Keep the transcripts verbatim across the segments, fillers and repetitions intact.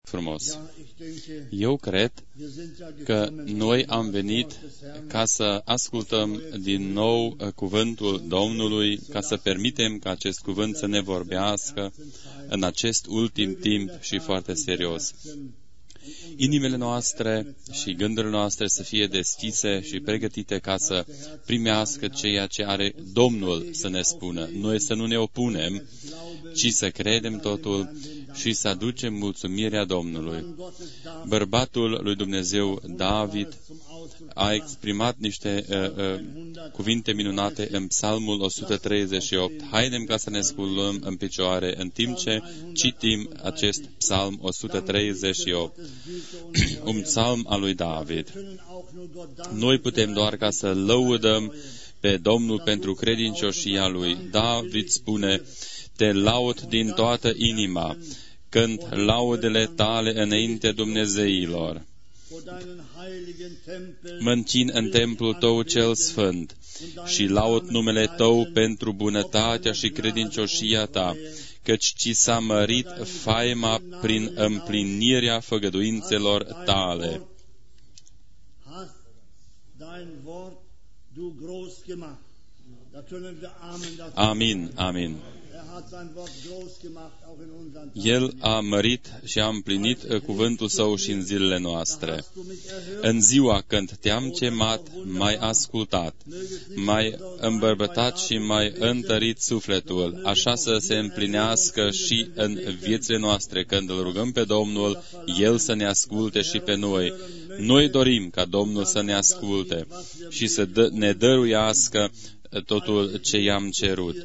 frumos. Eu cred că noi am venit ca să ascultăm din nou cuvântul Domnului, ca să permitem ca acest cuvânt să ne vorbească în acest ultim timp și foarte serios. Inimile noastre și gândurile noastre să fie deschise și pregătite ca să primească ceea ce are Domnul să ne spună. Noi să nu ne opunem, ci să credem totul și să aducem mulțumirea Domnului. Bărbatul lui Dumnezeu, David, a exprimat niște uh, uh, cuvinte minunate în Psalmul o sută treizeci și opt. Haidem ca să ne sculăm în picioare în timp ce citim acest Psalm o sută treizeci și opt. Un psalm al lui David. Noi putem doar ca să lăudăm pe Domnul pentru credincioșia lui. David spune: te laud din toată inima, cânt laudele tale înainte Dumnezeilor. Mă închin în templul tău cel sfânt și laud numele tău pentru bunătatea și credincioșia ta, căci ți s-a mărit faima prin împlinirea făgăduințelor tale. Amin, amin. El a mărit și a împlinit cuvântul Său și în zilele noastre. În ziua când te-am chemat, m-ai ascultat, m-ai îmbărbătat și m-ai întărit sufletul, așa să se împlinească și în viețile noastre. Când îl rugăm pe Domnul, El să ne asculte și pe noi. Noi dorim ca Domnul să ne asculte și să ne dăruiască totul ce i-am cerut.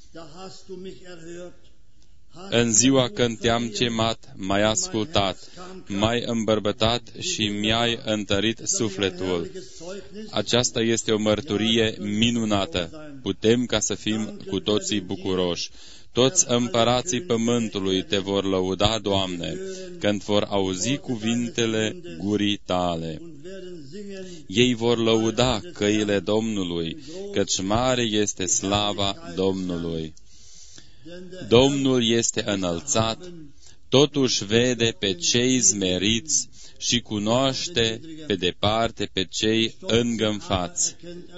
În ziua când te-am chemat, m-ai ascultat, m-ai îmbărbătat și mi-ai întărit sufletul. Aceasta este o mărturie minunată. Putem ca să fim cu toții bucuroși. Toți împărații pământului te vor lăuda, Doamne, când vor auzi cuvintele gurii tale. Ei vor lăuda căile Domnului, căci mare este slava Domnului. Domnul este înălțat, totuși vede pe cei zmeriți și cunoaște pe departe pe cei îngânfați.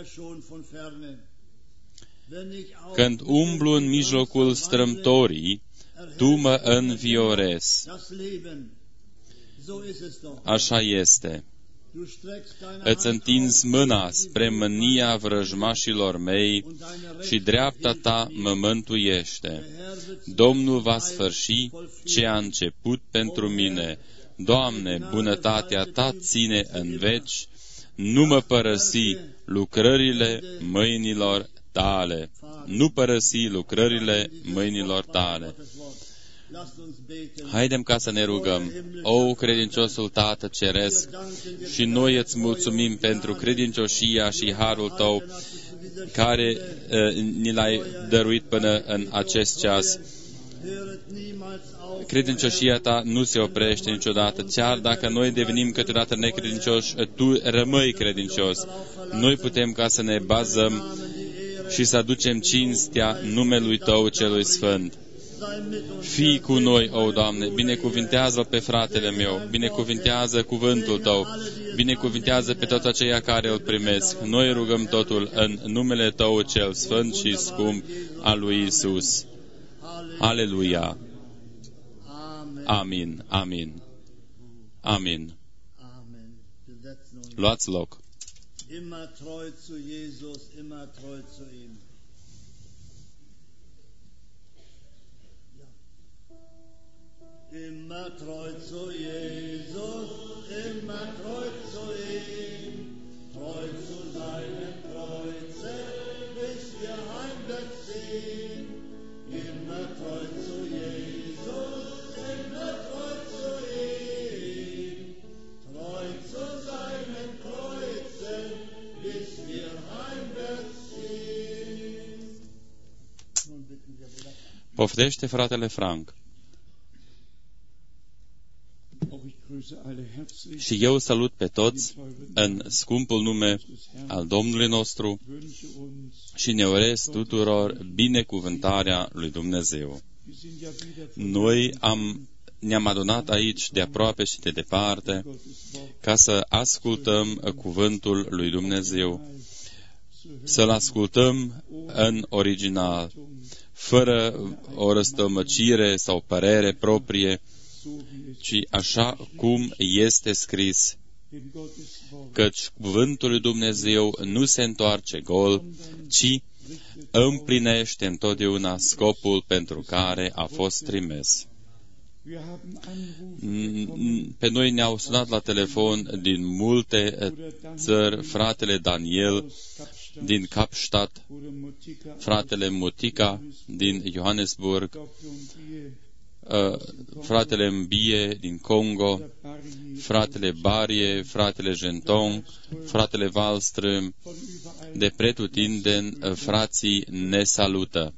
Când umblu în mijlocul strâmtorii, Tu mă înviorezi. Așa este. Îți întinzi mâna spre mânia vrăjmașilor mei și dreapta Ta mă mântuiește. Domnul va sfârși ce a început pentru mine. Doamne, bunătatea Ta ține în veci, nu mă părăsi lucrările mâinilor Tale. Nu părăsi lucrările mâinilor Tale. Haidem ca să ne rugăm. O, credinciosul Tată Ceresc, și noi îți mulțumim pentru credincioșia și harul Tău care uh, ni l-ai dăruit până în acest ceas. Credincioșia Ta nu se oprește niciodată, chiar dacă noi devenim câteodată necredincioși, Tu rămâi credincios. Noi putem ca să ne bazăm și să aducem cinstea numelui Tău celui sfânt. Fii cu noi, o Doamne, binecuvintează pe fratele meu, binecuvintează cuvântul Tău, binecuvintează pe toți aceia care îl primesc. Noi rugăm totul în numele Tău cel sfânt și scump al lui Isus. Aleluia! Amin, amin, amin. Luați loc. Immer treu zu Jesus, immer treu zu ihm. Immer treu zu Jesus, immer treu zu ihm, treu zu seinem Kreuze, bis wir heimwärts ziehen. Immer treu zu Jesus, immer treu zu ihm, treu zu seinem Kreuze, bis wir heimwärts ziehen. Poftește fratele Frank. Și eu salut pe toți în scumpul nume al Domnului nostru și ne urez tuturor binecuvântarea lui Dumnezeu. Noi am ne-am adunat aici de aproape și de departe ca să ascultăm cuvântul lui Dumnezeu, să-l ascultăm în original, fără o răstămăcire sau părere proprie, ci așa cum este scris, căci cuvântul lui Dumnezeu nu se întoarce gol, ci împlinește întotdeauna scopul pentru care a fost trimis. Pe noi ne-au sunat la telefon din multe țări, fratele Daniel din Kapstadt, fratele Mutica din Johannesburg, fratele Mbie din Congo, fratele Barie, fratele Gentong, fratele Wallström, de pretutindeni frații ne salută.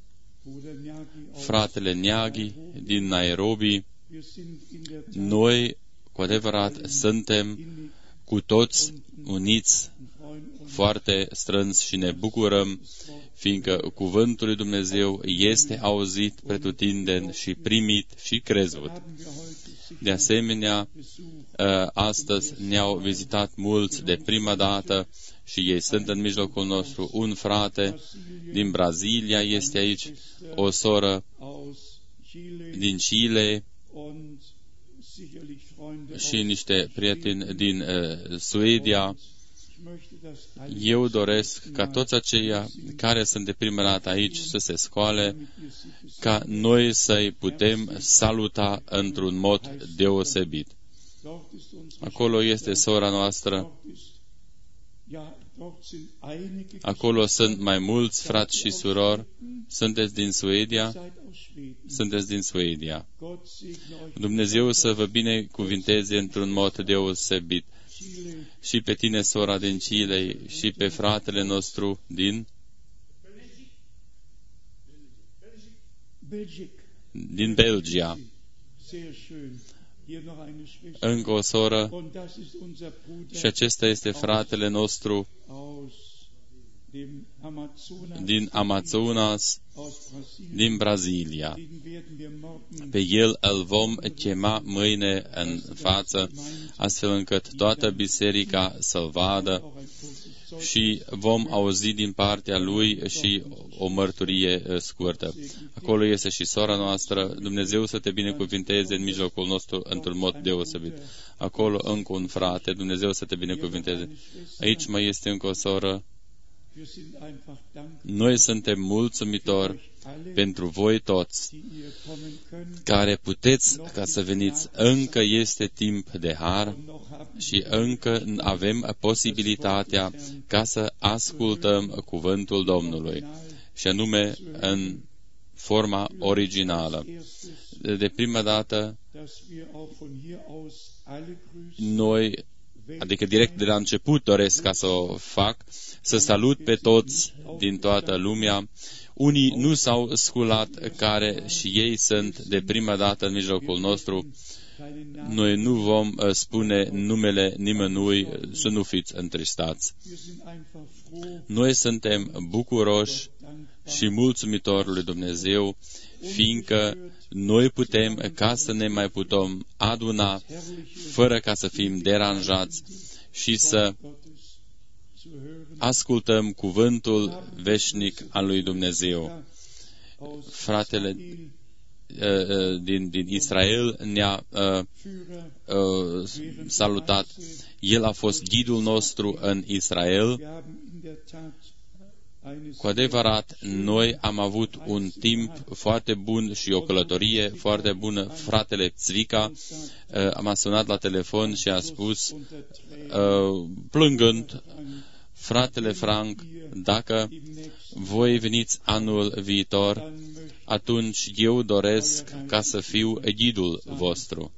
Fratele Nyagi din Nairobi, noi cu adevărat suntem cu toți uniți foarte strâns și ne bucurăm, fiindcă cuvântul lui Dumnezeu este auzit pretutindeni și primit și crezut. De asemenea, astăzi ne-au vizitat mulți de prima dată și ei sunt în mijlocul nostru. Un frate din Brazilia este aici, o soră din Chile și niște prieteni din uh, Suedia. Eu doresc ca toți aceia care sunt de prima dată aici să se scoale, ca noi să-i putem saluta într-un mod deosebit. Acolo este sora noastră. Acolo sunt mai mulți frați și surori. Sunteți din Suedia? Sunteți din Suedia. Dumnezeu să vă binecuvinteze într-un mod deosebit. Și pe tine, sora din Chile, și pe fratele nostru din din Belgia. Încă o soră, și acesta este fratele nostru din Amazonas, din Brazilia. Pe el îl vom chema mâine în față, astfel încât toată biserica să-l vadă și vom auzi din partea lui și o mărturie scurtă. Acolo este și sora noastră. Dumnezeu să te binecuvinteze în mijlocul nostru într-un mod deosebit. Acolo încă un frate. Dumnezeu să te binecuvinteze. Aici mai este încă o soră. Noi suntem mulțumitori pentru voi toți care puteți ca să veniți. Încă este timp de har și încă avem posibilitatea ca să ascultăm cuvântul Domnului, și anume în forma originală. De prima dată, noi, adică direct de la început doresc ca să o fac, să salut pe toți din toată lumea. Unii nu s-au sculat, care și ei sunt de prima dată în mijlocul nostru. Noi nu vom spune numele nimănui, să nu fiți întristați. Noi suntem bucuroși și mulțumitori lui Dumnezeu, fiindcă noi putem ca să ne mai putem aduna fără ca să fim deranjați și să ascultăm cuvântul veșnic al lui Dumnezeu. Fratele uh, din, din Israel ne-a uh, uh, salutat. El a fost ghidul nostru în Israel. Cu adevărat, noi am avut un timp foarte bun și o călătorie foarte bună. Fratele Țvica uh, m-a sunat la telefon și a spus, uh, plângând, fratele Frank, dacă voi veniți anul viitor, atunci eu doresc ca să fiu ghidul vostru.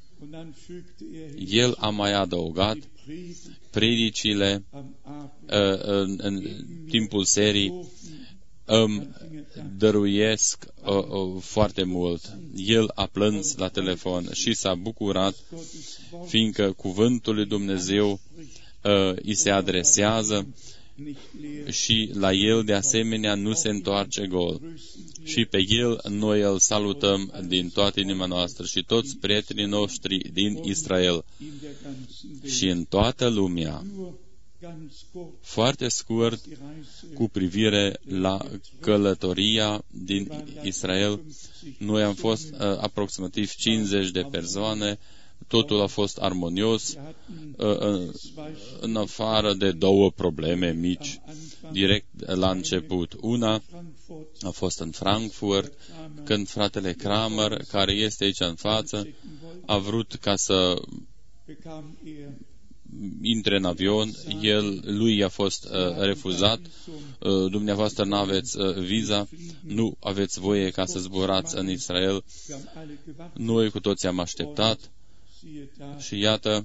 El a mai adăugat, predicile uh, în, în timpul serii îmi dăruiesc uh, uh, foarte mult. El a plâns la telefon și s-a bucurat, fiindcă cuvântul lui Dumnezeu uh, îi se adresează și la el de asemenea nu se întoarce gol. Și pe el noi îl salutăm din toată inima noastră și toți prietenii noștri din Israel și în toată lumea. Foarte scurt, cu privire la călătoria din Israel, noi am fost uh, aproximativ cincizeci de persoane, totul a fost armonios, uh, în afară de două probleme mici, direct la început. Una a fost în Frankfurt, când fratele Kramer, care este aici în față, a vrut ca să intre în avion, el, lui i-a fost uh, refuzat, uh, dumneavoastră nu aveți uh, viza, nu aveți voie ca să zburați în Israel. Noi cu toții am așteptat și iată,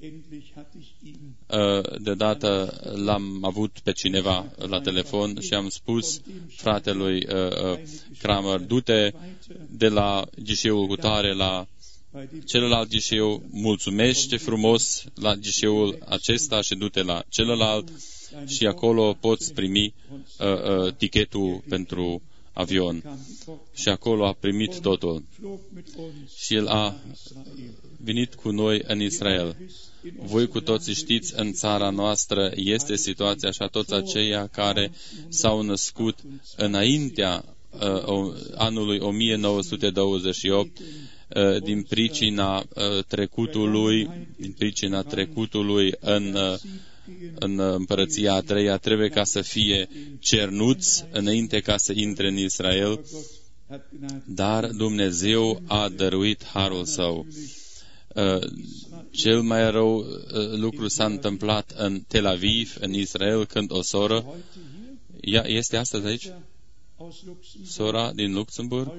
uh, de dată l-am avut pe cineva la telefon și am spus fratelui uh, uh, Kramer, du-te de la ghișeul cu tare la celălalt ghișeu, mulțumește frumos la ghișeul acesta și du-te la celălalt și acolo poți primi uh, uh, tichetul pentru avion. Și acolo a primit totul. Și el a venit cu noi în Israel. Voi cu toții știți, în țara noastră este situația așa, toți aceia care s-au născut înaintea uh, anului o mie nouă sute douăzeci și opt, din pricina trecutului, din pricina trecutului în, în împărăția a treia, trebuie ca să fie cernuți înainte ca să intre în Israel, dar Dumnezeu a dăruit harul Său. Cel mai rău lucru s-a întâmplat în Tel Aviv, în Israel, când o soră, ea este astăzi aici? Sora din Luxemburg?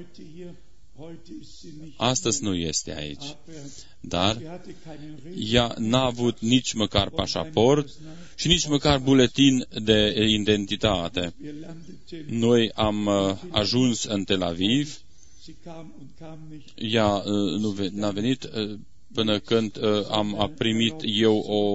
Astăzi nu este aici, dar ea n-a avut nici măcar pașaport și nici măcar buletin de identitate. Noi am ajuns în Tel Aviv, ea nu n-a venit până când am primit eu o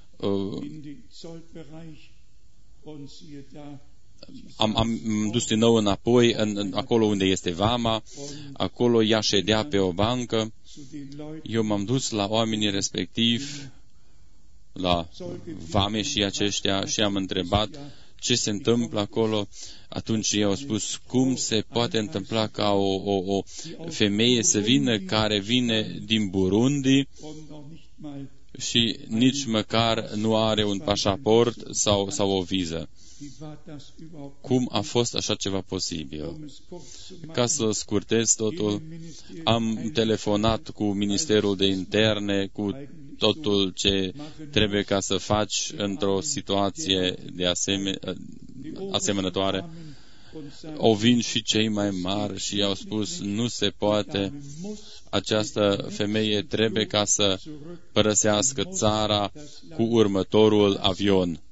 Am, am dus din nou înapoi, în, în, acolo unde este vama, acolo ea ședea pe o bancă, eu m-am dus la oamenii respectiv, la vame și aceștia și am întrebat ce se întâmplă acolo. Atunci ei au spus, cum se poate întâmpla ca o, o, o femeie să vină care vine din Burundi și nici măcar nu are un pașaport sau, sau o viză. Cum a fost așa ceva posibil? Ca să scurtez totul, am telefonat cu Ministerul de Interne, cu totul ce trebuie ca să faci într-o situație de aseme- asemănătoare. Au vin și cei mai mari și i-au spus, nu se poate, această femeie trebuie ca să părăsească țara cu următorul avion.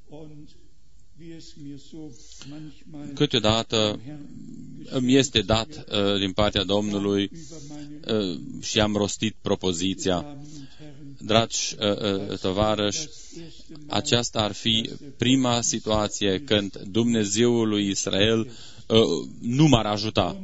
Câteodată îmi este dat uh, din partea Domnului uh, și am rostit propoziția. Dragi uh, uh, tovarăși, aceasta ar fi prima situație când Dumnezeul lui Israel uh, nu m-ar ajuta.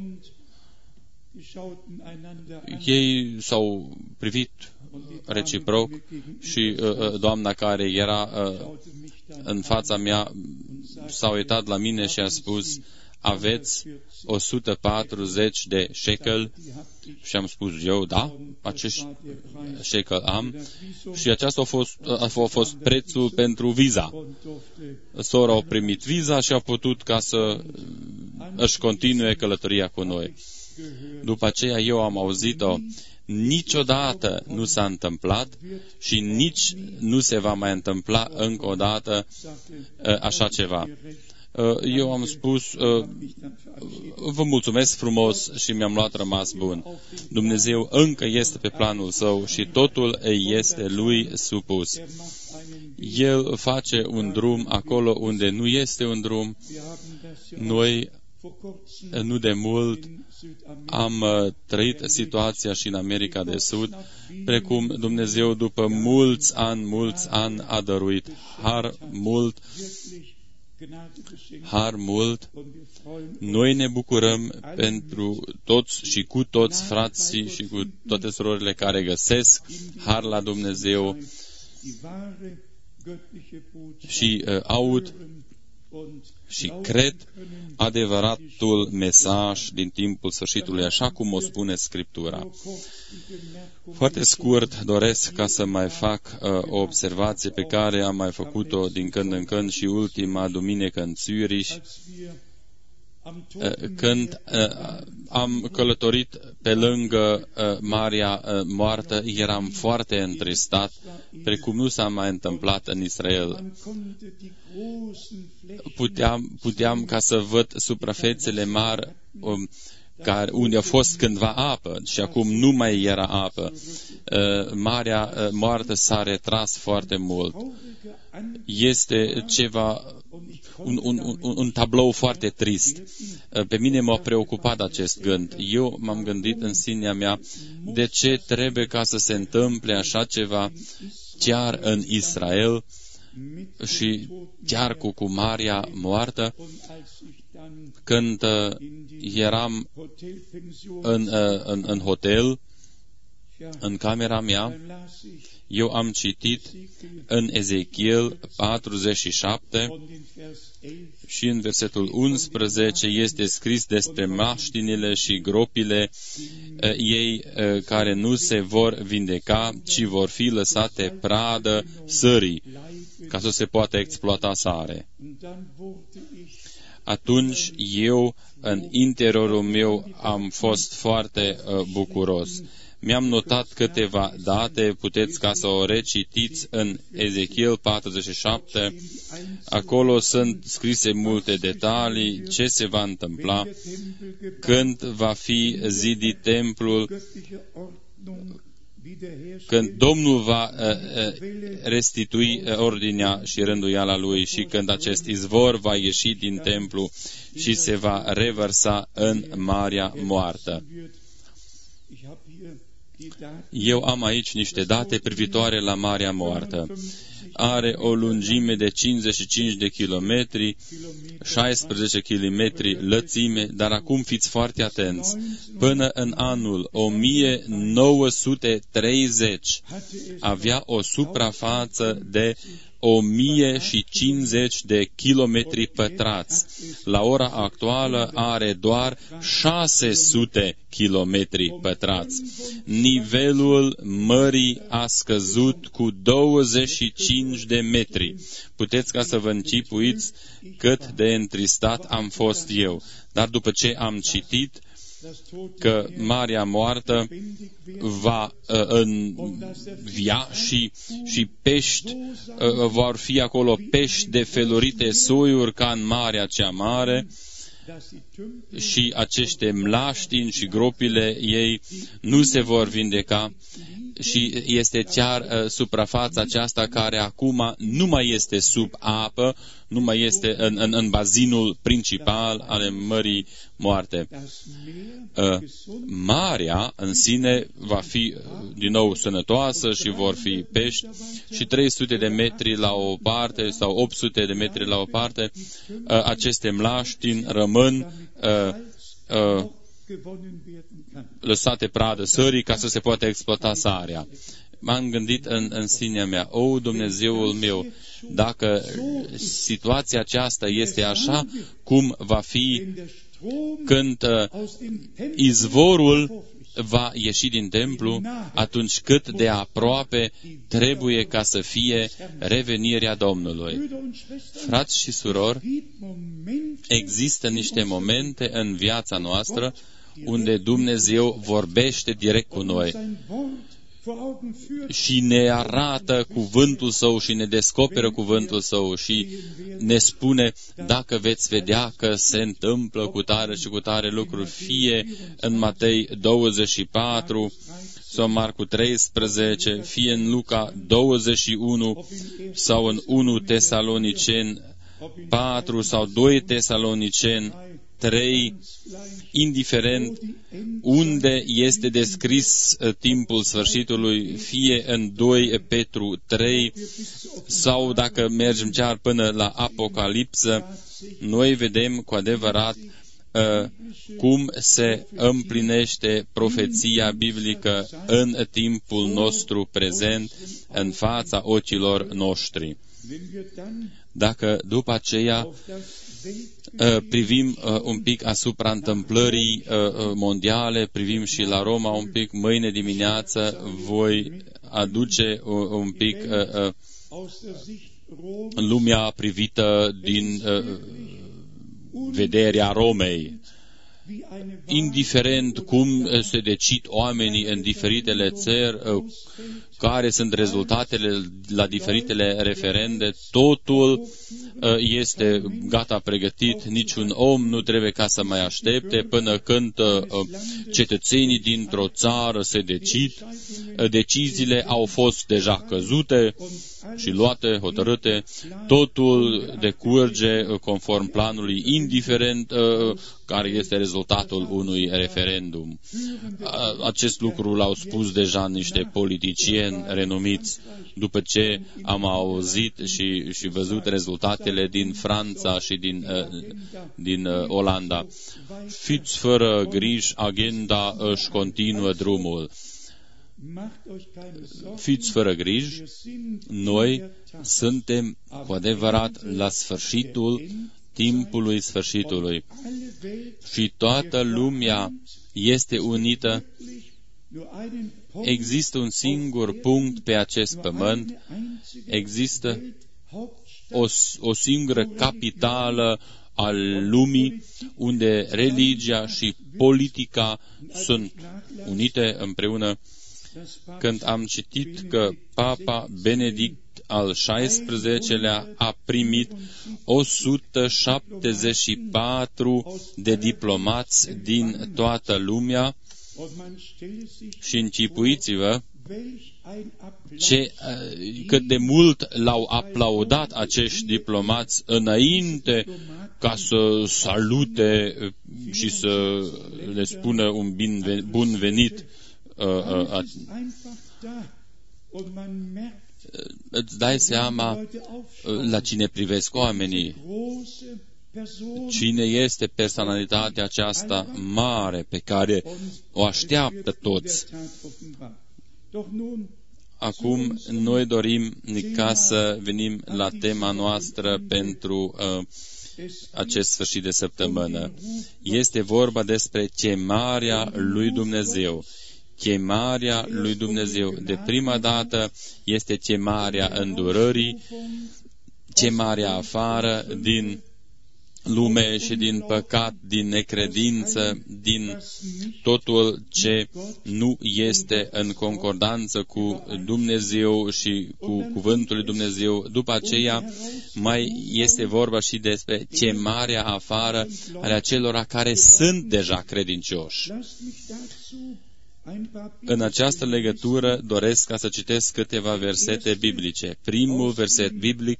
Ei s-au privit reciproc și uh, doamna care era uh, în fața mea s-a uitat la mine și a spus, aveți o sută patruzeci de shekel? Și am spus eu, da, acești shekel am. Și aceasta a fost, a fost prețul pentru viza. Sora a primit viza și a putut ca să își continue călătoria cu noi. După aceea eu am auzit-o, niciodată nu s-a întâmplat și nici nu se va mai întâmpla încă o dată așa ceva. Eu am spus, vă mulțumesc frumos și mi-am luat rămas bun. Dumnezeu încă este pe planul Său și totul este Lui supus. El face un drum acolo unde nu este un drum. Noi, nu de mult, am trăit situația și în America de Sud, precum Dumnezeu după mulți ani, mulți ani a dăruit har mult, har mult. Noi ne bucurăm pentru toți și cu toți frații și cu toate surorile care găsesc har la Dumnezeu și uh, aud și cred adevăratul mesaj din timpul sfârșitului, așa cum o spune Scriptura. Foarte scurt, doresc ca să mai fac uh, o observație pe care am mai făcut-o din când în când și ultima duminică în Zürich, când uh, am călătorit pe lângă uh, Marea uh, Moartă, eram foarte întristat, precum nu s-a mai întâmplat în Israel. Puteam, puteam ca să văd suprafețele mari um, care, unde a fost cândva apă și acum nu mai era apă. Uh, Marea uh, Moartă s-a retras foarte mult. Este ceva, un, un, un, un tablou foarte trist. Pe mine m-a preocupat acest gând. Eu m-am gândit în sinea mea, de ce trebuie ca să se întâmple așa ceva chiar în Israel și chiar cu, cu Marea Moartă, când uh, eram în, uh, în, în hotel, în camera mea, eu am citit în Ezechiel patruzeci și șapte și în versetul unsprezece este scris despre maștinile și gropile uh, ei uh, care nu se vor vindeca, ci vor fi lăsate pradă sării, ca să se poată exploata sare. Atunci eu, în interiorul meu, am fost foarte uh, bucuros. Mi-am notat câteva date, puteți ca să o recitiți în Ezechiel patruzeci și șapte. Acolo sunt scrise multe detalii, ce se va întâmpla, când va fi zidit templul, când Domnul va restitui ordinea și rânduiala Lui și când acest izvor va ieși din templu și se va revărsa în Marea Moartă. Eu am aici niște date privitoare la Marea Moartă. Are o lungime de cincizeci și cinci de kilometri, șaisprezece kilometri lățime, dar acum fiți foarte atenți. Până în anul o mie nouă sute treizeci avea o suprafață de o mie cincizeci de kilometri pătrați. La ora actuală are doar șase sute kilometri pătrați. Nivelul mării a scăzut cu douăzeci și cinci de metri. Puteți ca să vă închipuiți cât de întristat am fost eu. Dar după ce am citit că Marea Moartă va uh, învia și, și pești, uh, vor fi acolo pești de felurite soiuri ca în Marea cea Mare, și acește mlaștini și gropile ei nu se vor vindeca și este chiar uh, suprafața aceasta care acum nu mai este sub apă, nu mai este în, în, în bazinul principal al Mării Moarte. Uh, marea în sine va fi uh, din nou sănătoasă și vor fi pești și trei sute de metri la o parte sau opt sute de metri la o parte, uh, aceste mlaștini rămân uh, uh, lăsate pradă sării ca să se poată exploata sarea. M-am gândit în, în sinea mea, o, Dumnezeul meu, dacă situația aceasta este așa cum va fi când uh, izvorul va ieși din templu, atunci cât de aproape trebuie ca să fie revenirea Domnului. Frați și surori, există niște momente în viața noastră unde Dumnezeu vorbește direct cu noi și ne arată cuvântul Său și ne descoperă cuvântul Său și ne spune dacă veți vedea că se întâmplă cu tare și cu tare lucruri, fie în Matei douăzeci și patru sau Marcu treisprezece, fie în Luca douăzeci și unu sau în unu Tesaloniceni patru sau doi Tesaloniceni trei, indiferent unde este descris timpul sfârșitului, fie în doi Petru trei, sau dacă mergem chiar până la Apocalipsă, noi vedem cu adevărat cum se împlinește profeția biblică în timpul nostru prezent, în fața ochilor noștri. Dacă după aceea privim un pic asupra întâmplării mondiale, privim și la Roma un pic, mâine dimineață voi aduce un pic lumea privită din vederea Romei. Indiferent cum se decid oamenii în diferitele țări, care sunt rezultatele la diferitele referende, totul este gata pregătit, niciun om nu trebuie ca să mai aștepte până când cetățenii dintr-o țară se decid. Deciziile au fost deja căzute și luate, hotărâte, totul decurge conform planului, indiferent care este rezultatul unui referendum. Acest lucru l-au spus deja niște politicieni renumiți, după ce am auzit și, și văzut rezultatele din Franța și din, din Olanda. Fiți fără griji, agenda își continuă drumul. Fiți fără griji, noi suntem cu adevărat la sfârșitul timpului sfârșitului și toată lumea este unită. Există un singur punct pe acest pământ, există o, o singură capitală al lumii unde religia și politica sunt unite împreună. Când am citit că Papa Benedict al șaisprezecelea a primit o sută șaptezeci și patru de diplomați din toată lumea, și închipuiți-vă ce, cât de mult l-au aplaudat acești diplomați înainte ca să salute și să le spună un bun venit. Îți dai seama la cine privesc oamenii, cine este personalitatea aceasta mare pe care o așteaptă toți. Acum noi dorim ca să venim la tema noastră pentru uh, acest sfârșit de săptămână. Este vorba despre chemarea lui Dumnezeu. Chemarea lui Dumnezeu. De prima dată este chemarea îndurării, chemarea afară din lume și din păcat, din necredință, din totul ce nu este în concordanță cu Dumnezeu și cu cuvântul lui Dumnezeu. După aceea mai este vorba și despre chemarea afară ale acelora care sunt deja credincioși. În această legătură doresc ca să citesc câteva versete biblice. Primul verset biblic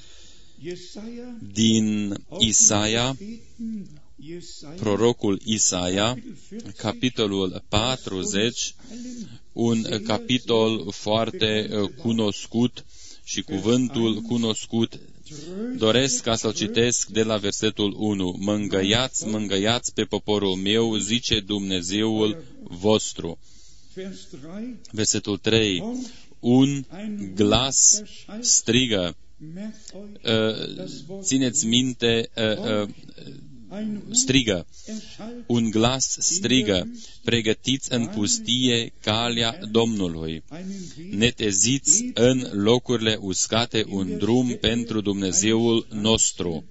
din Isaia, prorocul Isaia, capitolul patruzeci, un capitol foarte cunoscut și cuvântul cunoscut. Doresc ca să-l citesc de la versetul unu. Mângăiați, mângăiați pe poporul meu, zice Dumnezeul vostru. Versetul trei. Un glas strigă. Uh, țineți minte, uh, uh, strigă. Un glas strigă. Pregătiți în pustie calea Domnului. Neteziți în locurile uscate un drum pentru Dumnezeul nostru.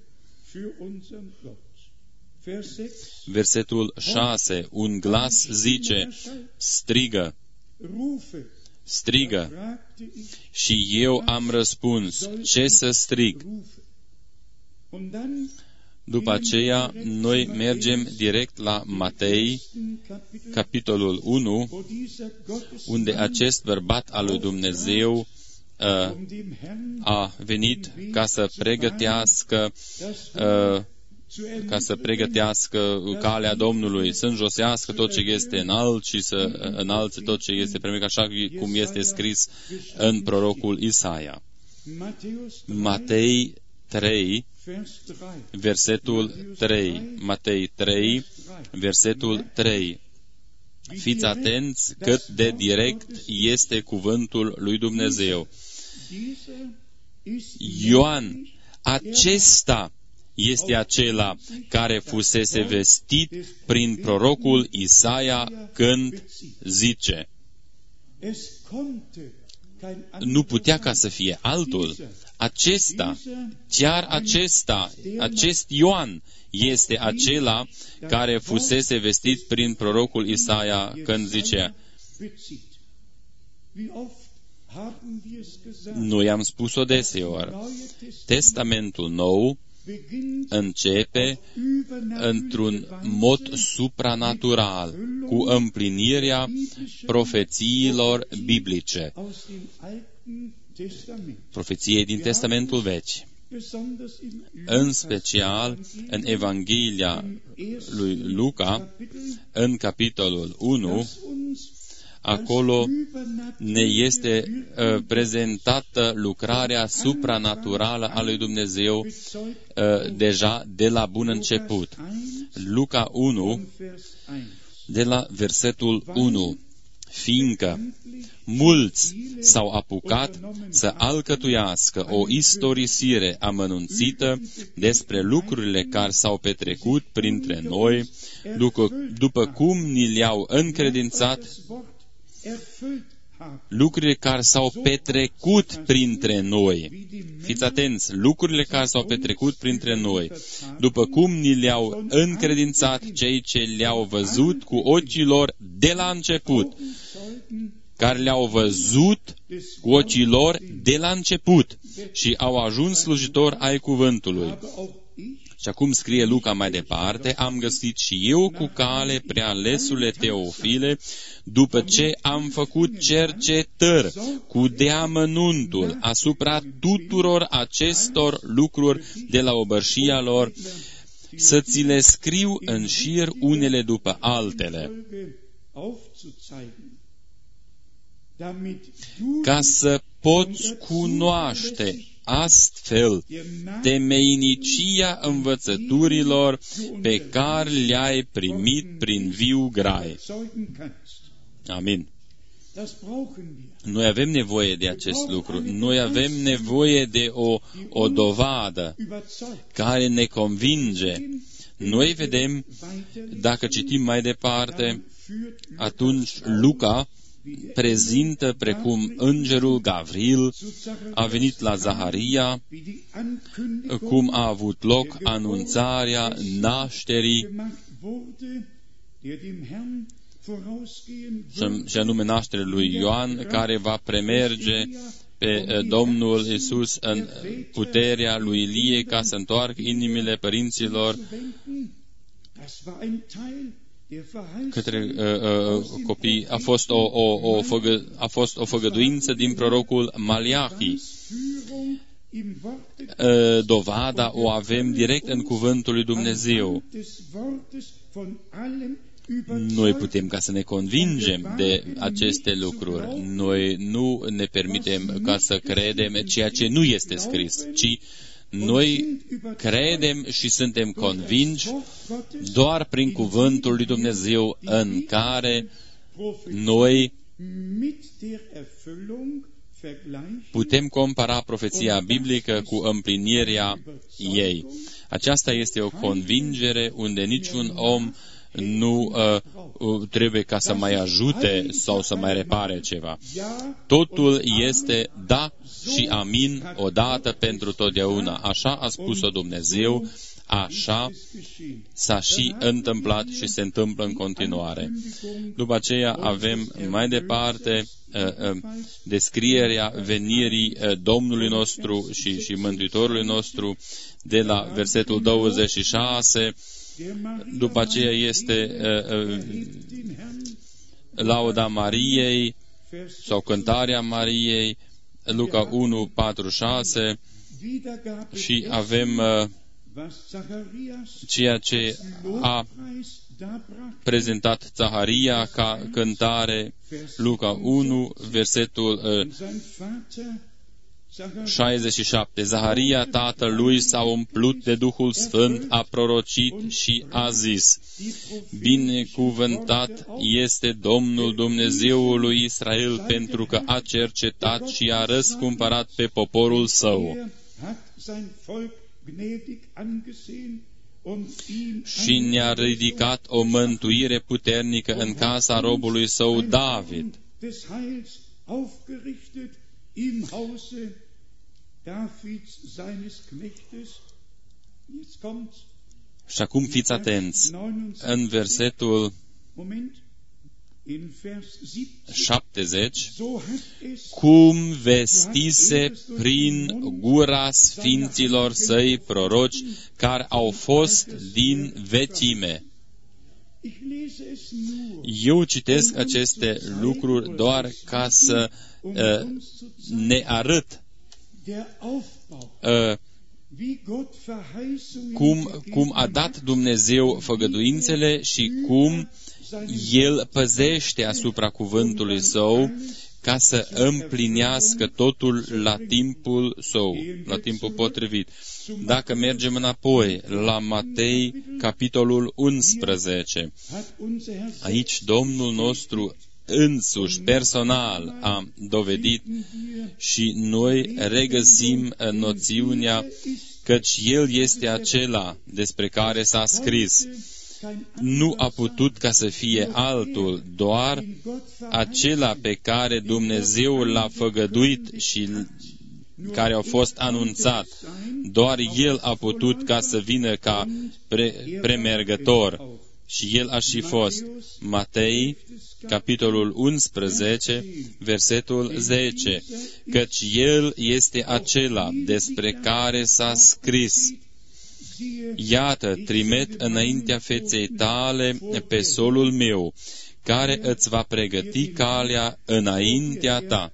Versetul șase. Un glas zice, strigă, strigă. Și eu am răspuns, ce să strig? După aceea, noi mergem direct la Matei, capitolul unu, unde acest bărbat al lui Dumnezeu uh, a venit ca să pregătească uh, ca să pregătească calea Domnului, să înjosească tot ce este înalt și să înalțe tot ce este premic, așa cum este scris în prorocul Isaia. Matei trei, versetul trei. Matei trei, versetul trei. Fiți atenți cât de direct este cuvântul lui Dumnezeu. Ioan, acesta este acela care fusese vestit prin prorocul Isaia când zice: nu putea ca să fie altul. Acesta, chiar acesta, acest Ioan este acela care fusese vestit prin prorocul Isaia când zicea. Noi am spus-o deseori. Testamentul Nou începe într-un mod supranatural, cu împlinirea profețiilor biblice, profeției din Testamentul Vechi. În special în Evanghelia lui Luca, în capitolul unu, acolo ne este uh, prezentată lucrarea supranaturală a lui Dumnezeu uh, deja de la bun început. Luca unu, de la versetul unu. Fiindcă mulți s-au apucat să alcătuiască o istorisire amănunțită despre lucrurile care s-au petrecut printre noi, după, după cum ni le-au încredințat, lucrurile care s-au petrecut printre noi. Fiți atenți, lucrurile care s-au petrecut printre noi, după cum ni le-au încredințat cei ce le-au văzut cu ochii lor de la început, care le-au văzut cu ochii lor de la început și au ajuns slujitori ai cuvântului. Și acum scrie Luca mai departe: am găsit și eu cu cale prealesule Teofile, după ce am făcut cercetări cu deamănuntul asupra tuturor acestor lucruri de la obărșia lor, să ți le scriu în șir unele după altele, ca să poți cunoaște astfel temeinicia învățăturilor pe care le-ai primit prin viu grai. Amin. Noi avem nevoie de acest lucru. Noi avem nevoie de o, o dovadă care ne convinge. Noi vedem, dacă citim mai departe, atunci Luca prezintă precum îngerul Gavril a venit la Zaharia, cum a avut loc anunțarea nașterii, și anume nașterea lui Ioan, care va premerge pe Domnul Iisus în puterea lui Ilie ca să întoarcă inimile părinților către uh, uh, copii. A fost o, o, o, făgă, a fost o făgăduință din prorocul Maliahi. Uh, dovada o avem direct în cuvântul lui Dumnezeu. Noi putem ca să ne convingem de aceste lucruri. Noi nu ne permitem ca să credem ceea ce nu este scris, ci noi credem și suntem convinși doar prin cuvântul lui Dumnezeu, în care noi putem compara profeția biblică cu împlinirea ei. Aceasta este o convingere unde niciun om nu uh, trebuie ca să mai ajute sau să mai repare ceva. Totul este da și amin odată pentru totdeauna. Așa a spus-o Dumnezeu, așa s-a și întâmplat și se întâmplă în continuare. După aceea avem mai departe uh, uh, descrierea venirii uh, Domnului nostru și, și Mântuitorului nostru de la versetul douăzeci și șase. După aceea este uh, uh, lauda Mariei sau cântarea Mariei, Luca unu, patru, șase, și avem uh, ceea ce a prezentat Zaharia ca cântare, Luca unu, versetul uh, șaizeci și șapte. Zaharia, tatăl lui, s-a umplut de Duhul Sfânt, a prorocit și a zis: binecuvântat este Domnul Dumnezeul lui Israel, pentru că a cercetat și a răscumpărat pe poporul său și ne-a ridicat o mântuire puternică în casa robului său David. Și acum fiți atenți, în versetul șaptezeci, cum vestise prin gura sfinților săi proroci care au fost din vechime. Eu citesc aceste lucruri doar ca să uh, ne arăt uh, cum, cum a dat Dumnezeu făgăduințele și cum El păzește asupra cuvântului Său ca să împlinească totul la timpul Său, la timpul potrivit. Dacă mergem înapoi la Matei, capitolul unsprezece, aici Domnul nostru însuși, personal, a dovedit și noi regăsim noțiunea căci El este acela despre care s-a scris. Nu a putut ca să fie altul, doar acela pe care Dumnezeu l-a făgăduit și care a fost anunțat. Doar El a putut ca să vină ca pre- premergător și El a și fost. Matei, capitolul unsprezece, versetul zece, căci El este acela despre care s-a scris: iată, trimit înaintea feței tale pe solul meu, care îți va pregăti calea înaintea ta.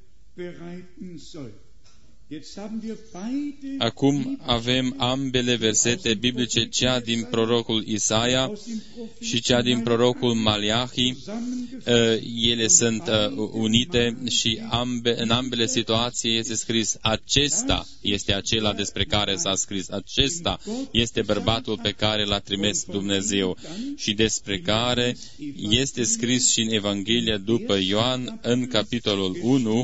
Acum avem ambele versete biblice, cea din prorocul Isaia și cea din prorocul Maleahi. Ele sunt unite și ambe, în ambele situații este scris: acesta este acela despre care s-a scris, acesta este bărbatul pe care l-a trimis Dumnezeu și despre care este scris și în Evanghelia după Ioan, în capitolul unu,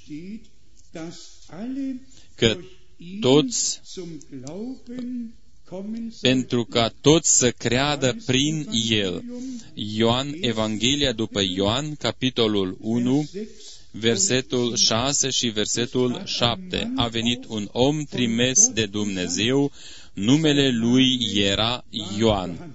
că toți, pentru ca toți să creadă prin El. Ioan, Evanghelia după Ioan, capitolul unu, versetul șase și versetul șapte. A venit un om trimis de Dumnezeu, numele lui era Ioan.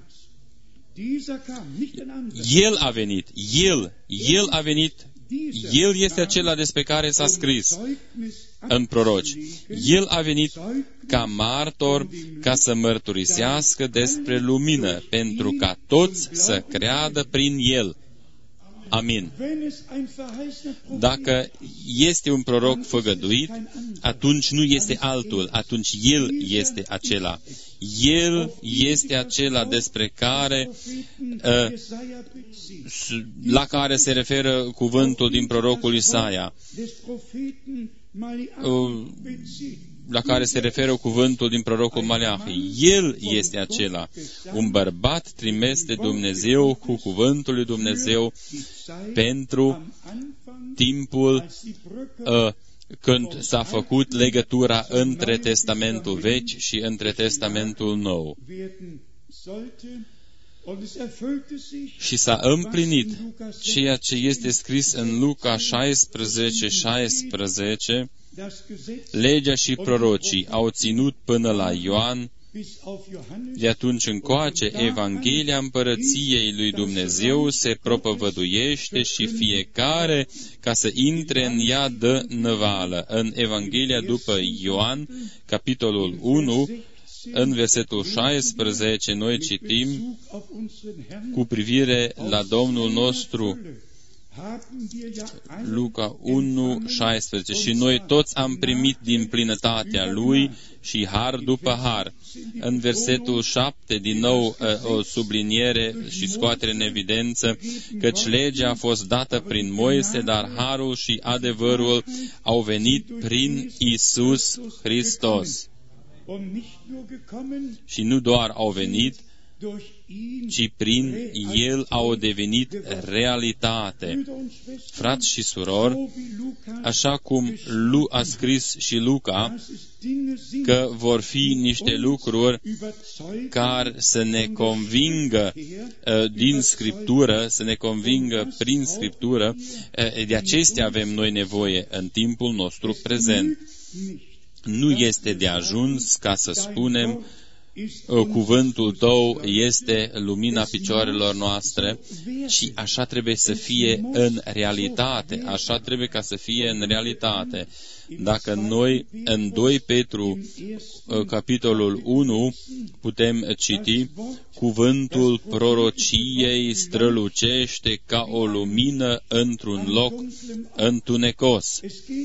El a venit, El, El a venit, El este acela despre care s-a scris în proroci. El a venit ca martor, ca să mărturisească despre lumină, pentru ca toți să creadă prin El. Amin. Dacă este un proroc făgăduit, atunci nu este altul, atunci El este acela. El este acela despre care, la care se referă cuvântul din prorocul Isaia, la care se referă cuvântul din prorocul Maleahi. El este acela, un bărbat trimis de Dumnezeu cu cuvântul lui Dumnezeu pentru timpul uh, când s-a făcut legătura între Testamentul Vechi și între Testamentul Nou. Și s-a împlinit ceea ce este scris în Luca șaisprezece, șaisprezece, legea și prorocii au ținut până la Ioan, de atunci încoace Evanghelia împărăției lui Dumnezeu se propovăduiește și fiecare, ca să intre în ea, dă năvală. În Evanghelia după Ioan, capitolul unu, în versetul șaisprezece, noi citim cu privire la Domnul nostru Luca unu, șaisprezece. Și noi toți am primit din plinătatea Lui și har după har. În versetul șapte, din nou o subliniere și scoatere în evidență, căci legea a fost dată prin Moise, dar harul și adevărul au venit prin Iisus Hristos. Și nu doar au venit, ci prin El au devenit realitate. Frați și surori, așa cum Lu a scris și Luca, că vor fi niște lucruri care să ne convingă uh, din Scriptură, să ne convingă prin Scriptură, uh, de acestea avem noi nevoie în timpul nostru prezent. Nu este de ajuns ca să spunem cuvântul Tău este lumina picioarelor noastre, și așa trebuie să fie în realitate, așa trebuie ca să fie în realitate. Dacă noi în doi Petru, capitolul unu, putem citi, cuvântul prorociei strălucește ca o lumină într-un loc întunecos.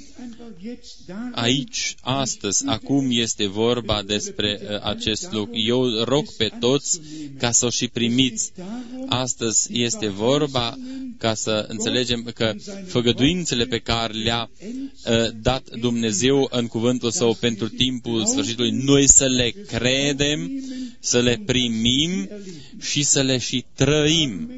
Aici, astăzi, acum este vorba despre acest lucru. Eu rog pe toți ca să o și primiți. Astăzi este vorba ca să înțelegem că făgăduințele pe care le-a uh, dat Dumnezeu în cuvântul Său pentru timpul sfârșitului, noi să le credem, să le primim și să le și trăim.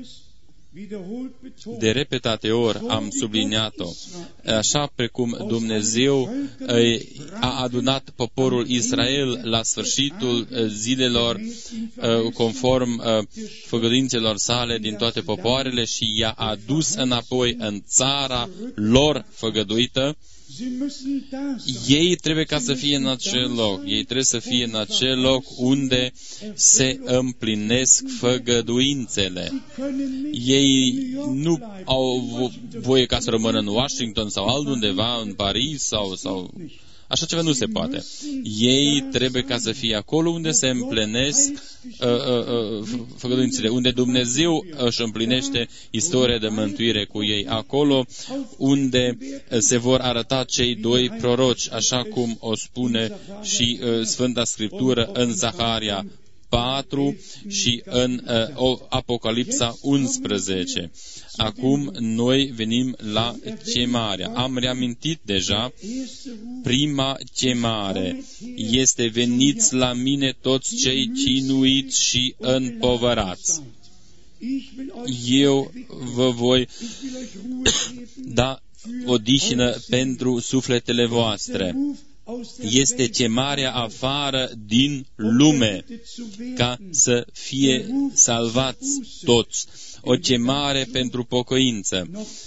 De repetate ori am subliniat-o. Așa precum Dumnezeu a adunat poporul Israel la sfârșitul zilelor conform făgăduințelor sale din toate popoarele și i-a adus înapoi în țara lor făgăduită, ei trebuie ca să fie în acel loc. Ei trebuie să fie în acel loc unde se împlinesc făgăduințele. Ei nu au voie ca să rămână în Washington sau altundeva, în Paris sau... sau așa ceva nu se poate. Ei trebuie ca să fie acolo unde se împlinesc uh, uh, uh, făgăduințele, unde Dumnezeu își împlinește istoria de mântuire cu ei, acolo unde se vor arăta cei doi proroci, așa cum o spune și uh, Sfânta Scriptură în Zaharia patru și în uh, Apocalipsa unsprezece. Acum noi venim la chemarea. Am reamintit deja, prima chemare este: veniți la mine toți cei chinuiți și împovărați. Eu vă voi da odihnă pentru sufletele voastre. Este chemarea afară din lume, ca să fie salvați toți. O chemare pentru pocăință.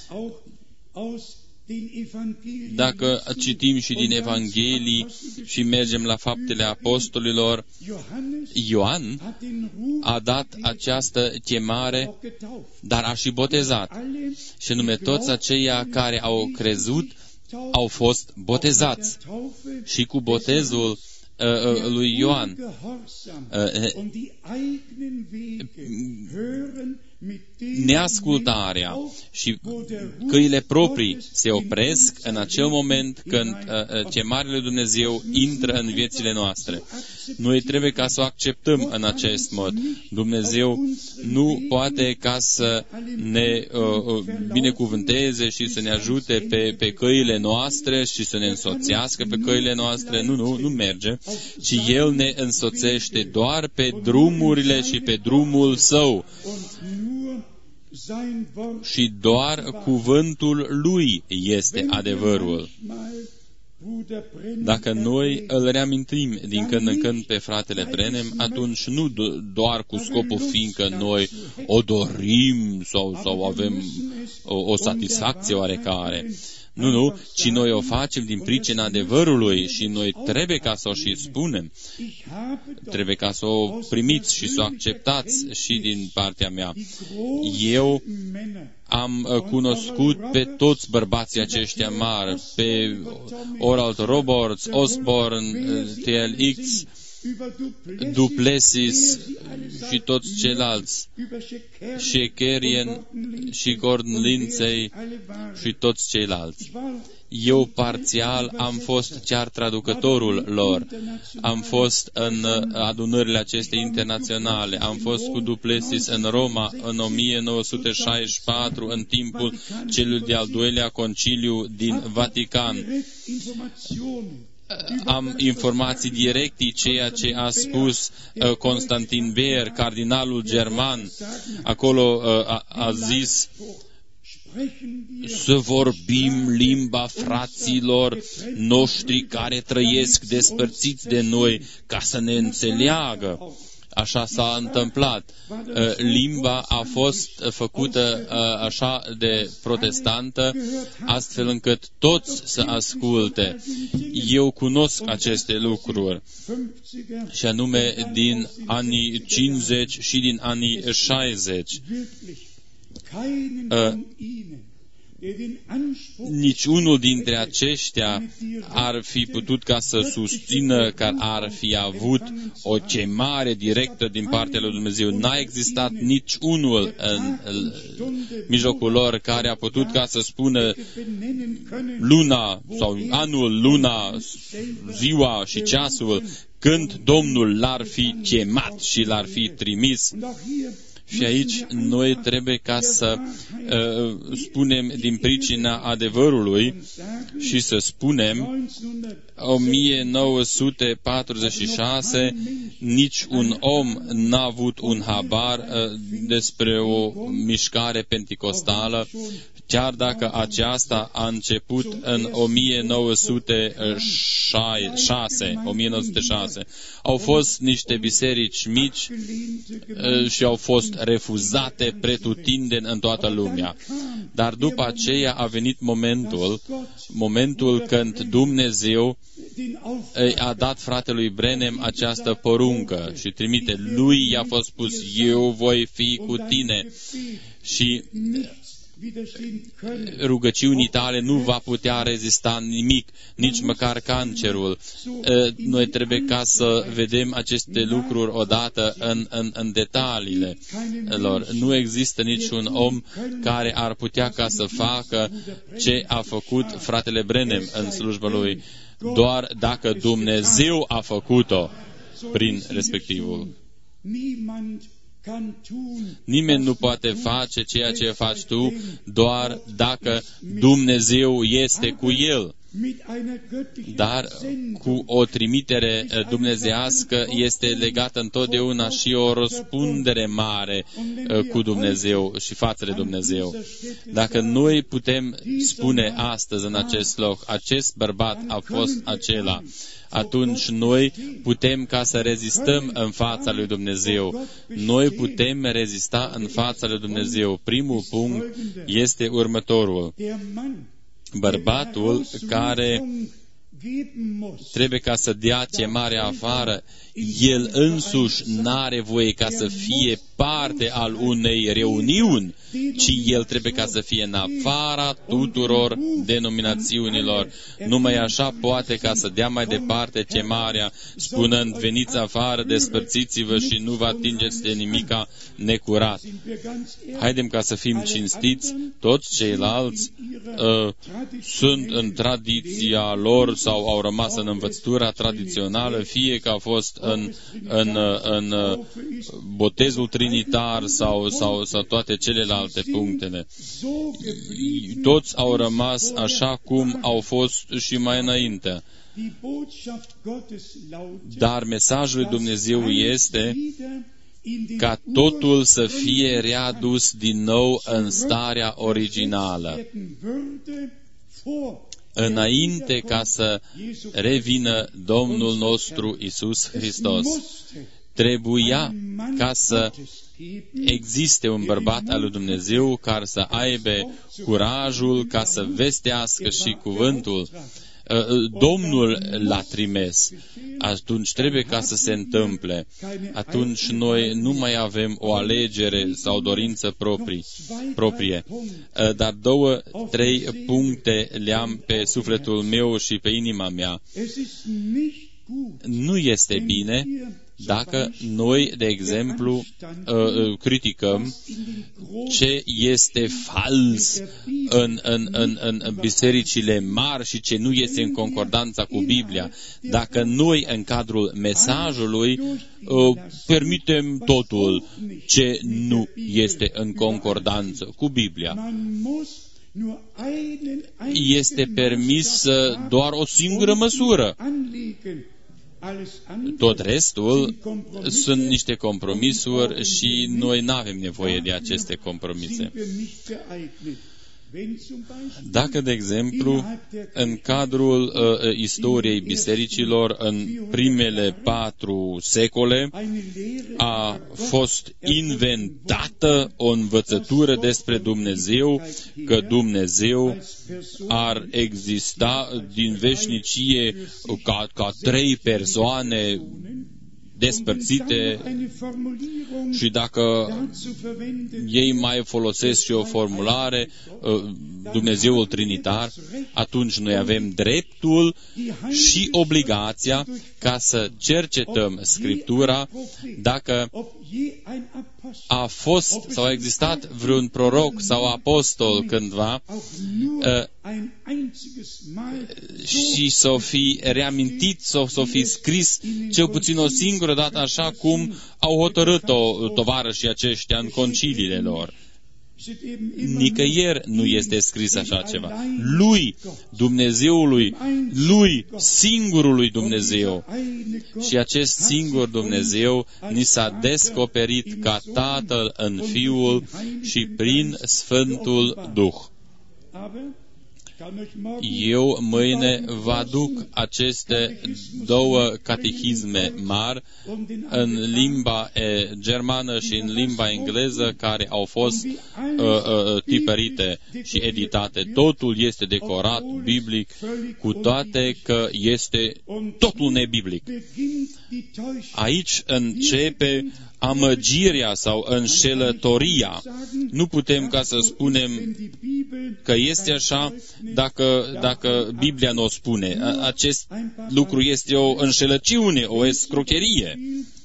Dacă citim și din Evanghelii și mergem la Faptele Apostolilor, Ioan a dat această chemare, dar a și botezat. Și anume toți aceia care au crezut au fost botezați. Și cu botezul uh, lui Ioan uh, neascultarea și căile proprii se opresc în acel moment când uh, chemarea lui Dumnezeu intră în viețile noastre. Noi trebuie ca să o acceptăm în acest mod. Dumnezeu nu poate ca să ne uh, binecuvânteze și să ne ajute pe, pe căile noastre și să ne însoțească pe căile noastre. Nu, nu, nu merge. Ci El ne însoțește doar pe drumurile și pe drumul Său. Și doar cuvântul Lui este adevărul. Dacă noi îl reamintim din când în când pe fratele Brenem, atunci nu doar cu scopul fiindcă noi o dorim sau, sau avem o, o satisfacție oarecare. Nu, nu, ci noi o facem din pricina adevărului și noi trebuie ca să o și spunem. Trebuie ca să o primiți și să o acceptați și din partea mea. Eu am cunoscut pe toți bărbații aceștia mari, pe Oral Roberts, Osborne, T L X, Du Plessis și toți ceilalți, Shekerian și Gordon Lindsay și toți ceilalți. Eu parțial am fost chiar traducătorul lor. Am fost în adunările acestea internaționale. Am fost cu Du Plessis în Roma în o mie nouă sute șaizeci și patru, în timpul celui de-al doilea conciliu din Vatican. Am informații directe, ceea ce a spus uh, Constantin Beer, cardinalul german. Acolo uh, a, a zis să vorbim limba fraților noștri care trăiesc despărțiți de noi, ca să ne înțeleagă. Așa s-a întâmplat. Limba a fost făcută așa de protestantă, astfel încât toți să asculte. Eu cunosc aceste lucruri, și anume din anii cincizeci și din anii șaizeci. Niciunul dintre aceștia ar fi putut ca să susțină că ar fi avut o chemare directă din partea lui Dumnezeu. N-a existat niciunul în, în mijlocul lor care a putut ca să spună luna sau anul, luna, ziua și ceasul când Domnul l-ar fi chemat și l-ar fi trimis. Și aici noi trebuie ca să uh, spunem din pricina adevărului și să spunem o mie nouă sute patruzeci și șase, nici un om n-a avut un habar uh, despre o mișcare penticostală, chiar dacă aceasta a început în o mie nouă sute șase. o mie nouă sute șase. Au fost niște biserici mici uh, și au fost refuzate pretutindeni în toată lumea. Dar după aceea a venit momentul, momentul când Dumnezeu a dat fratelui Branham această poruncă și trimite. Lui i-a fost spus, eu voi fi cu tine și rugăciunii tale nu va putea rezista nimic, nici măcar cancerul. Noi trebuie ca să vedem aceste lucruri odată în, în, în detaliile lor. Nu există niciun om care ar putea ca să facă ce a făcut fratele Branham în slujba lui, doar dacă Dumnezeu a făcut-o prin respectivul. Nimeni nu poate face ceea ce faci tu doar dacă Dumnezeu este cu el. Dar cu o trimitere dumnezeiască este legată întotdeauna și o răspundere mare cu Dumnezeu și față de Dumnezeu. Dacă noi putem spune astăzi în acest loc, acest bărbat a fost acela, atunci noi putem ca să rezistăm în fața lui Dumnezeu. Noi putem rezista în fața lui Dumnezeu. Primul punct este următorul. Bărbatul care trebuie ca să dea chemarea afară, el însuși n-are voie ca să fie parte al unei reuniuni, ci el trebuie ca să fie în afara tuturor denominațiunilor. Numai așa poate ca să dea mai departe chemarea, spunând, veniți afară, despărțiți-vă și nu vă atingeți de nimica necurat. Haidem ca să fim cinstiți, toți ceilalți uh, sunt în tradiția lor sau au rămas în învățătura tradițională, fie că a fost în, în, în botezul trinitar sau, sau, sau toate celelalte punctele. Toți au rămas așa cum au fost și mai înainte. Dar mesajul lui Dumnezeu este ca totul să fie readus din nou în starea originală, înainte ca să revină Domnul nostru Iisus Hristos. Trebuia ca să existe un bărbat al lui Dumnezeu care să aibă curajul ca să vestească și cuvântul. Domnul l-a trimis. Atunci trebuie ca să se întâmple. Atunci noi nu mai avem o alegere sau dorință proprii, proprie. Dar două, trei puncte le-am pe sufletul meu și pe inima mea. nu este bine dacă noi, de exemplu, criticăm ce este fals în, în, în, în bisericile mari și ce nu este în concordanță cu Biblia. Dacă noi, în cadrul mesajului, permitem totul ce nu este în concordanță cu Biblia, este permis doar o singură măsură. Tot restul sunt niște compromisuri și noi nu avem nevoie de aceste compromise. Dacă, de exemplu, în cadrul uh, istoriei bisericilor, în primele patru secole, a fost inventată o învățătură despre Dumnezeu, că Dumnezeu ar exista din veșnicie ca, ca trei persoane despărțite, și dacă ei mai folosesc și o formulare, Dumnezeul Trinitar, atunci noi avem dreptul și obligația ca să cercetăm Scriptura dacă a fost sau a existat vreun proroc sau apostol cândva și s-o fi reamintit sau s-o fi scris cel puțin o singură dată așa cum au hotărât-o tovarășii aceștia în conciliile lor. Nicăieri nu este scris așa ceva. Lui, Dumnezeului, lui, singurului Dumnezeu. Și acest singur Dumnezeu ni s-a descoperit ca Tatăl în Fiul și prin Sfântul Duh. Eu mâine vă aduc aceste două catehisme mari în limba e, germană și în limba engleză, care au fost uh, uh, tipărite și editate. Totul este decorat biblic, cu toate că este totul nebiblic. Aici începe amăgirea sau înșelătoria. Nu putem ca să spunem că este așa dacă, dacă Biblia nu o spune. Acest lucru este o înșelăciune, o escrocherie.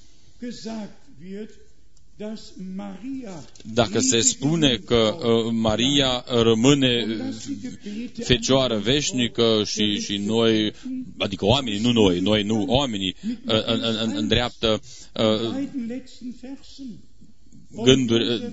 Dacă se spune că uh, Maria rămâne fecioară veșnică și, și noi, adică oamenii, nu noi, noi nu, oamenii, uh, în, în, îndreaptă uh, gânduri, uh,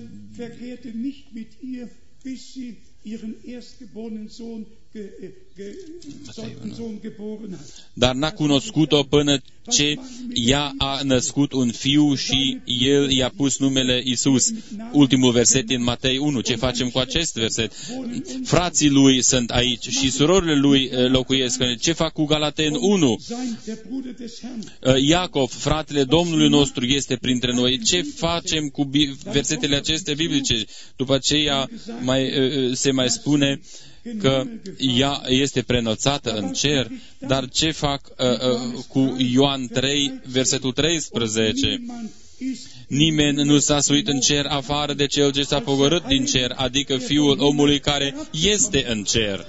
dar n-a cunoscut-o până ce ea a născut un fiu și el i-a pus numele Iisus. Ultimul verset din Matei unu. Ce facem cu acest verset? Frații lui sunt aici și surorile lui locuiesc. Ce fac cu Galateni unu? Iacov, fratele Domnului nostru, este printre noi. Ce facem cu versetele acestea biblice? După aceea mai, se mai spune că ea este preînălțată în cer, dar ce fac uh, uh, cu Ioan trei, versetul treisprezece? Nimeni nu s-a suit în cer afară de cel ce s-a pogorât din cer, adică Fiul omului care este în cer.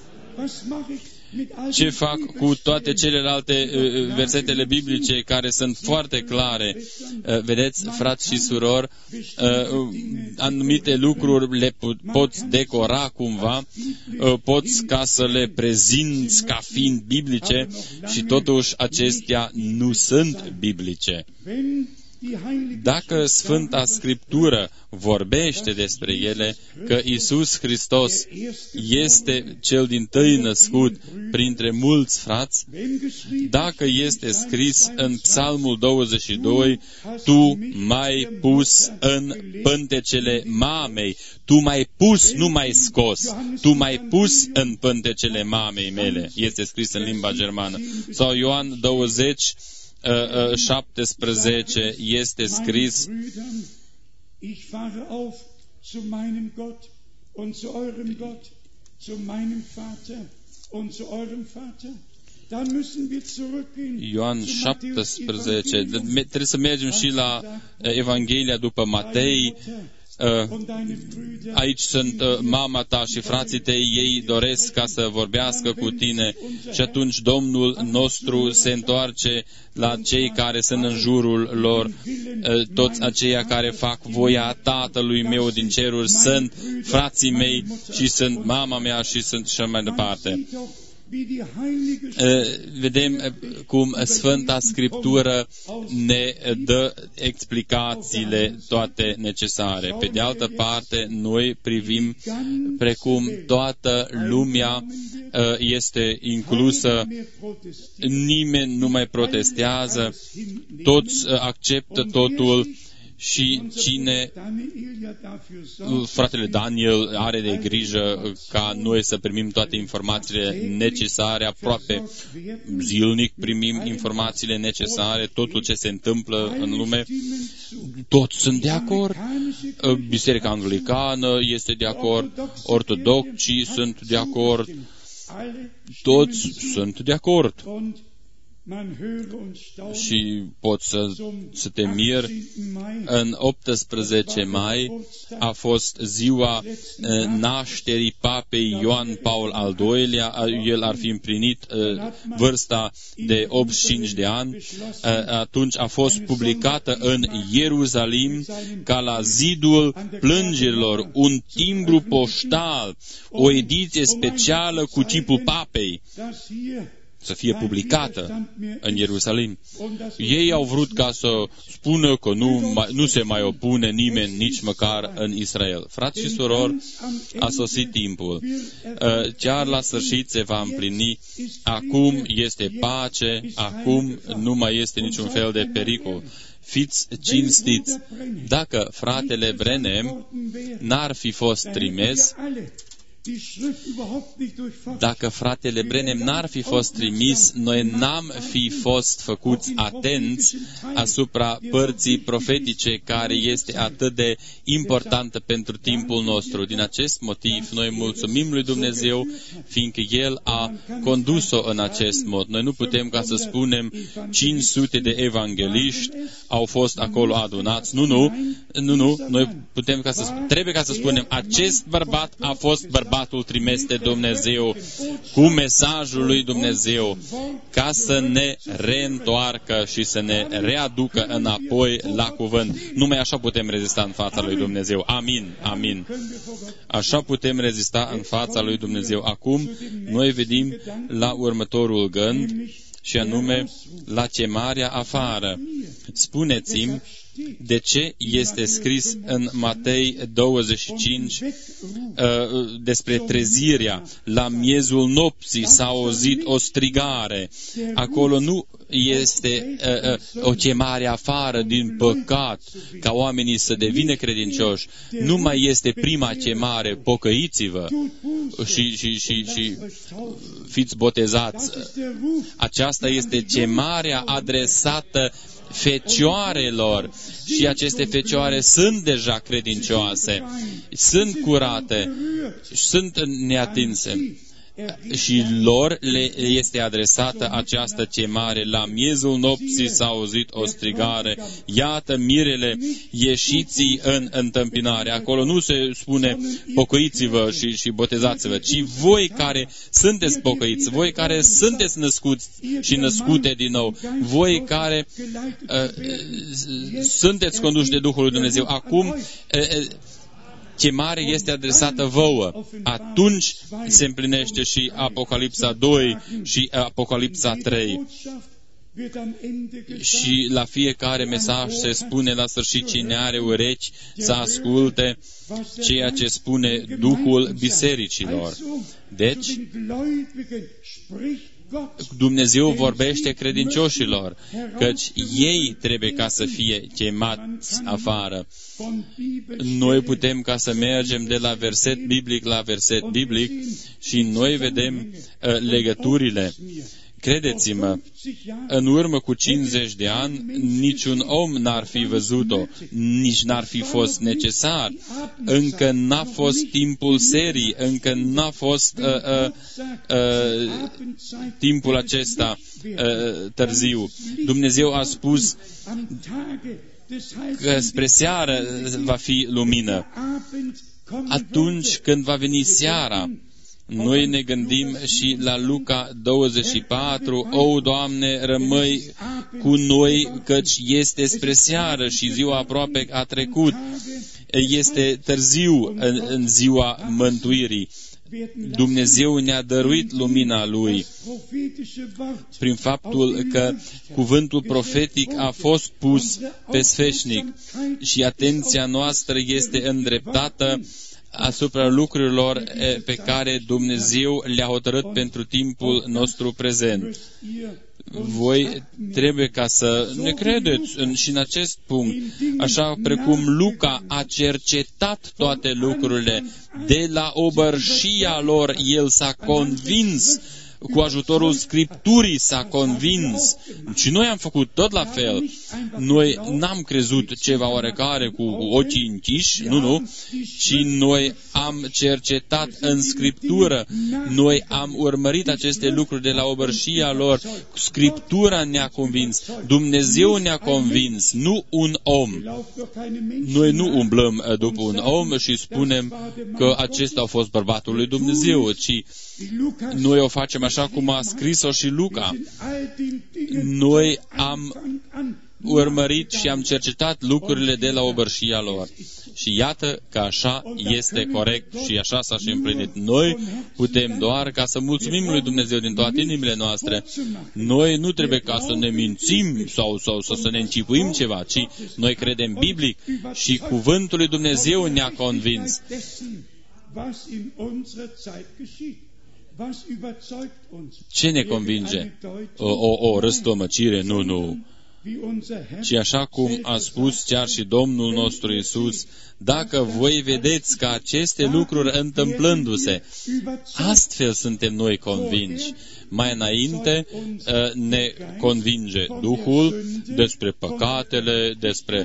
Ce fac cu toate celelalte uh, versetele biblice care sunt foarte clare? Uh, vedeți, frați și surori, uh, anumite lucruri le poți decora cumva, uh, poți ca să le prezinți ca fiind biblice și totuși acestea nu sunt biblice. Dacă Sfânta Scriptură vorbește despre ele, că Iisus Hristos este cel dintâi născut printre mulți frați, dacă este scris în Psalmul douăzeci și doi, tu m-ai pus în pântecele mamei, tu m-ai pus, nu m-ai scos, tu m-ai pus în pântecele mamei mele, este scris în limba germană. Sau Ioan douăzeci, șaptesprezece este scris: Ich fahre auf zu meinem Gott und zu eurem Gott, zu meinem Vater und zu eurem Vater. Da müssen wir zurückgehen. Ioan șaptesprezece. Trebuie să mergem și la Evanghelia după Matei, aici sunt mama ta și frații tăi, ei doresc ca să vorbească cu tine. Și atunci Domnul nostru se întoarce la cei care sunt în jurul lor. Toți aceia care fac voia Tatălui meu din ceruri sunt frații mei și sunt mama mea și sunt și mai departe. Vedem cum Sfânta Scriptură ne dă explicațiile toate necesare. Pe de altă parte, noi privim precum toată lumea este inclusă, nimeni nu mai protestează, toți acceptă totul. Și cine, fratele Daniel are de grijă ca noi să primim toate informațiile necesare, aproape zilnic primim informațiile necesare, totul ce se întâmplă în lume, toți sunt de acord, Biserica Anglicană este de acord, ortodoxii sunt de acord, toți sunt de acord. Și poți să, să te miri. În optsprezece mai a fost ziua nașterii Papei Ioan Paul al doilea. El ar fi împlinit vârsta de optzeci și cinci de ani. Atunci a fost publicată în Ierusalim ca la zidul plângerilor un timbru poștal, o ediție specială cu chipul Papei, să fie publicată în Ierusalim. Ei au vrut ca să spună că nu, nu se mai opune nimeni, nici măcar în Israel. Frați și surori, a sosit timpul. Chiar la sfârșit se va împlini. Acum este pace, acum nu mai este niciun fel de pericol. Fiți cinstiți. Dacă fratele Branham n-ar fi fost trimis, dacă fratele Branham n-ar fi fost trimis, noi n-am fi fost făcuți atenți asupra părții profetice care este atât de importantă pentru timpul nostru. Din acest motiv, noi mulțumim lui Dumnezeu, fiindcă El a condus-o în acest mod. Noi nu putem ca să spunem cinci sute de evangeliști au fost acolo adunați. Nu, nu, nu, nu. Noi putem ca să, trebuie ca să spunem, acest bărbat a fost bărbat bărbatul trimis de Dumnezeu cu mesajul lui Dumnezeu ca să ne reîntoarcă și să ne readucă înapoi la cuvânt. Numai așa putem rezista în fața lui Dumnezeu. Amin, amin. Așa putem rezista în fața lui Dumnezeu. Acum noi vedem la următorul gând și anume la chemarea afară. Spuneți-mi de ce este scris în Matei douăzeci și cinci uh, despre trezirea. La miezul nopții s-a auzit o strigare. Acolo nu este uh, uh, o chemare afară din păcat ca oamenii să devină credincioși. Nu mai este prima chemare, pocăiți-vă și, și, și, și fiți botezați. Aceasta este chemarea adresată fecioarelor și aceste fecioare sunt deja credincioase, sunt curate, sunt neatinse și lor le este adresată această chemare. La miezul nopții s-a auzit o strigare, iată mirele, ieșiți în întâmpinare. Acolo nu se spune pocăiți-vă și, și botezați-vă, ci voi care sunteți pocăiți, voi care sunteți născuți și născute din nou, voi care uh, sunteți conduși de Duhul lui Dumnezeu. Acum uh, chemarea este adresată vouă. Atunci se împlinește și Apocalipsa doi și Apocalipsa trei. Și la fiecare mesaj se spune la sfârșit, cine are urechi să asculte ceea ce spune Duhul bisericilor. Deci, Dumnezeu vorbește credincioșilor, căci ei trebuie ca să fie chemați afară. Noi putem ca să mergem de la verset biblic la verset biblic și noi vedem uh, legăturile. Credeți-mă, în urmă cu cincizeci de ani, niciun om n-ar fi văzut-o, nici n-ar fi fost necesar. Încă n-a fost timpul serii, încă n-a fost uh, uh, uh, timpul acesta uh, târziu. Dumnezeu a spus, că spre seară va fi lumină. Atunci când va veni seara, noi ne gândim și la Luca douăzeci și patru, o, Doamne, rămâi cu noi, căci este spre seară și ziua aproape a trecut. Este târziu în, în ziua mântuirii. Dumnezeu ne-a dăruit lumina Lui prin faptul că cuvântul profetic a fost pus pe sfeșnic și atenția noastră este îndreptată asupra lucrurilor pe care Dumnezeu le-a hotărât pentru timpul nostru prezent. Voi trebuie ca să ne credeți în, și în acest punct, așa precum Luca a cercetat toate lucrurile, de la obărșia lor el s-a convins, cu ajutorul Scripturii s-a convins. Și noi am făcut tot la fel. Noi n-am crezut ceva oarecare cu ochii închiși, nu, nu, ci noi am cercetat în Scriptură. Noi am urmărit aceste lucruri de la obărșia lor. Scriptura ne-a convins. Dumnezeu ne-a convins, nu un om. Noi nu umblăm după un om și spunem că acesta a fost bărbatul lui Dumnezeu, ci noi o facem așa cum a scris-o și Luca. Noi am urmărit și am cercetat lucrurile de la obărșia lor. Și iată că așa este corect și așa s-a și împlinit. Noi putem doar ca să mulțumim lui Dumnezeu din toate inimile noastre. Noi nu trebuie ca să ne mințim sau, sau, sau să ne încipuim ceva, ci noi credem biblic și cuvântul lui Dumnezeu ne-a convins. Ce ne convinge? O, o, o răstămăcire? Nu, nu. Ci așa cum a spus chiar și Domnul nostru Iisus, dacă voi vedeți că aceste lucruri întâmplându-se, astfel suntem noi convinși. Mai înainte ne convinge Duhul despre păcatele, despre...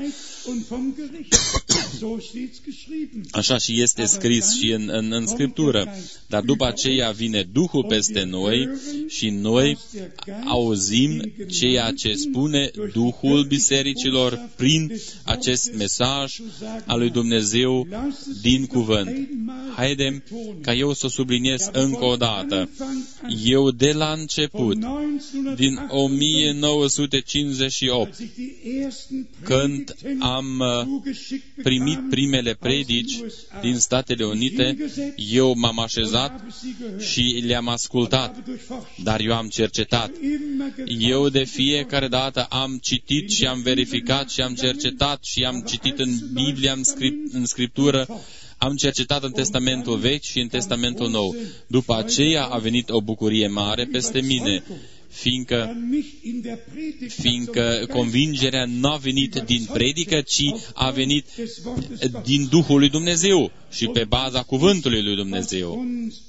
Așa și este scris și în, în, în Scriptură. Dar după aceea vine Duhul peste noi și noi auzim ceea ce spune Duhul bisericilor prin acest mesaj al lui Dumnezeu din cuvânt. Haidem ca eu să subliniez încă o dată. Eu de la început, din o mie nouă sute cincizeci și opt, când am primit primele predici din Statele Unite, eu m-am așezat și le-am ascultat, dar eu am cercetat. Eu de fiecare dată am citit și am verificat și am cercetat și am citit în Biblie, în, script, în Scriptură, am cercetat în Testamentul Vechi și în Testamentul Nou. După aceea a venit o bucurie mare peste mine, fiindcă, fiindcă convingerea nu a venit din predică, ci a venit din Duhul lui Dumnezeu și pe baza cuvântului lui Dumnezeu.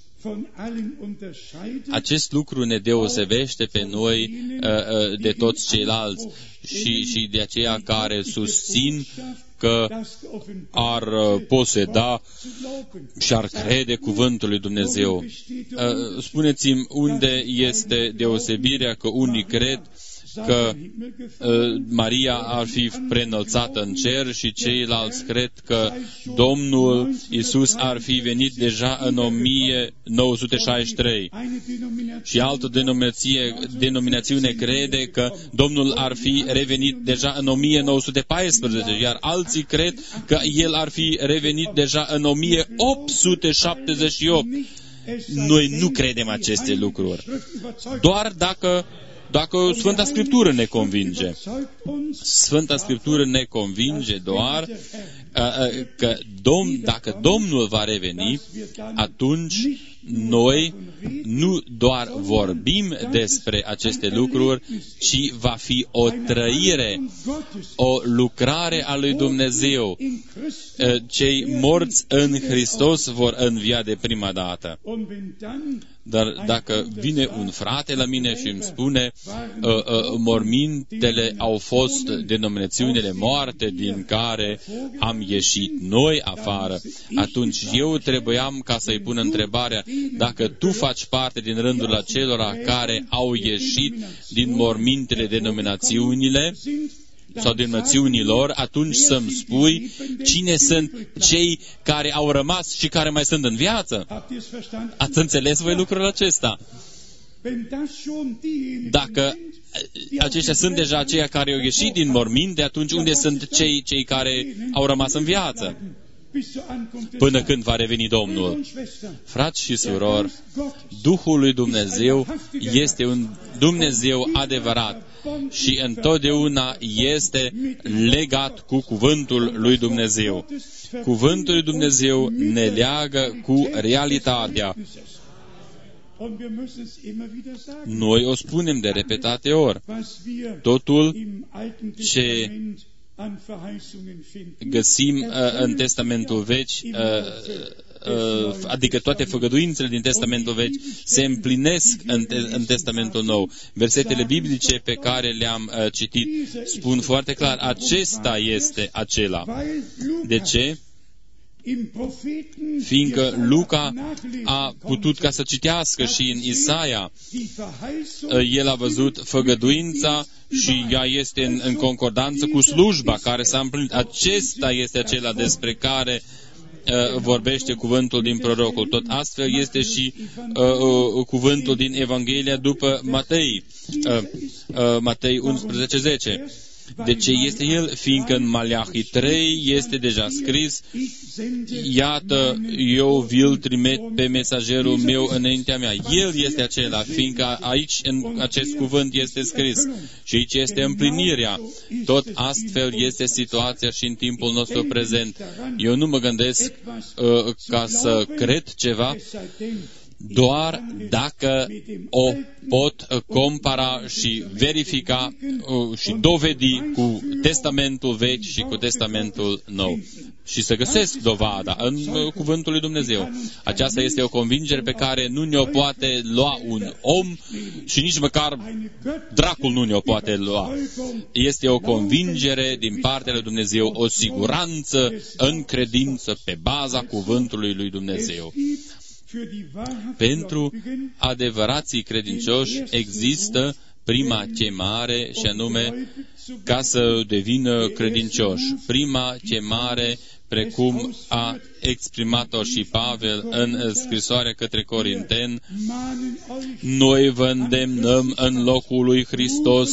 Acest lucru ne deosebește pe noi uh, de toți ceilalți și, și de aceia care susțin că ar poseda și ar crede cuvântul lui Dumnezeu. Spuneți-mi unde este deosebirea că unii cred că uh, Maria ar fi preînălțată în cer și ceilalți cred că Domnul Iisus ar fi venit deja în o mie nouă sute șaizeci și trei. Și altă denominație, denominațiune crede că Domnul ar fi revenit deja în o mie nouă sute paisprezece, iar alții cred că El ar fi revenit deja în o mie opt sute șaptezeci și opt. Noi nu credem aceste lucruri. Doar dacă Dacă Sfânta Scriptură ne convinge. Sfânta Scriptură ne convinge doar că Domn, dacă Domnul va reveni, atunci noi nu doar vorbim despre aceste lucruri, ci va fi o trăire, o lucrare a lui Dumnezeu. Cei morți în Hristos vor învia de prima dată. Dar dacă vine un frate la mine și îmi spune uh, uh, mormintele au fost denominațiunile moarte din care am ieșit noi afară, atunci eu trebuiam ca să-i pun întrebarea, dacă tu faci parte din rândul acelora care au ieșit din mormintele denominațiunile, sau din națiunii lor, atunci să-mi spui cine sunt cei care au rămas și care mai sunt în viață. Ați înțeles voi lucrul acesta? Dacă aceștia sunt deja aceia care au ieșit din morminte, atunci unde sunt cei, cei care au rămas în viață? Până când va reveni Domnul. Frați și surori, Duhul lui Dumnezeu este un Dumnezeu adevărat și întotdeauna este legat cu cuvântul lui Dumnezeu. Cuvântul lui Dumnezeu ne leagă cu realitatea. Noi o spunem de repetate ori. Totul ce găsim uh, în Testamentul Vechi, uh, uh, adică toate făgăduințele din Testamentul Vechi, se împlinesc în, te- în Testamentul Nou. Versetele biblice pe care le-am uh, citit spun foarte clar, acesta este acela. De ce? Fiindcă Luca a putut ca să citească și în Isaia, el a văzut făgăduința și ea este în, în concordanță cu slujba care s-a împlinit. Acesta este acela despre care uh, vorbește cuvântul din prorocul. Tot astfel este și uh, uh, cuvântul din Evanghelia după Matei, uh, uh, Matei unsprezece zece. De ce este el? Fiindcă în Maleahi trei este deja scris, iată, eu vi-l trimit pe mesagerul meu înaintea mea. El este acela, fiindcă aici, în acest cuvânt, este scris. Și aici este împlinirea. Tot astfel este situația și în timpul nostru prezent. Eu nu mă gândesc uh, ca să cred ceva, doar dacă o pot compara și verifica uh, și dovedi cu Testamentul Vechi și cu Testamentul Nou. Și să găsesc dovada în uh, Cuvântul lui Dumnezeu. Aceasta este o convingere pe care nu ne-o poate lua un om și nici măcar dracul nu ne-o poate lua. Este o convingere din partea lui Dumnezeu, o siguranță în credință pe baza Cuvântului lui Dumnezeu. Pentru adevărații credincioși există prima chemare și anume ca să devină credincioși. Prima chemare, precum a exprimat-o și Pavel în scrisoarea către Corinteni, noi vă îndemnăm în locul lui Hristos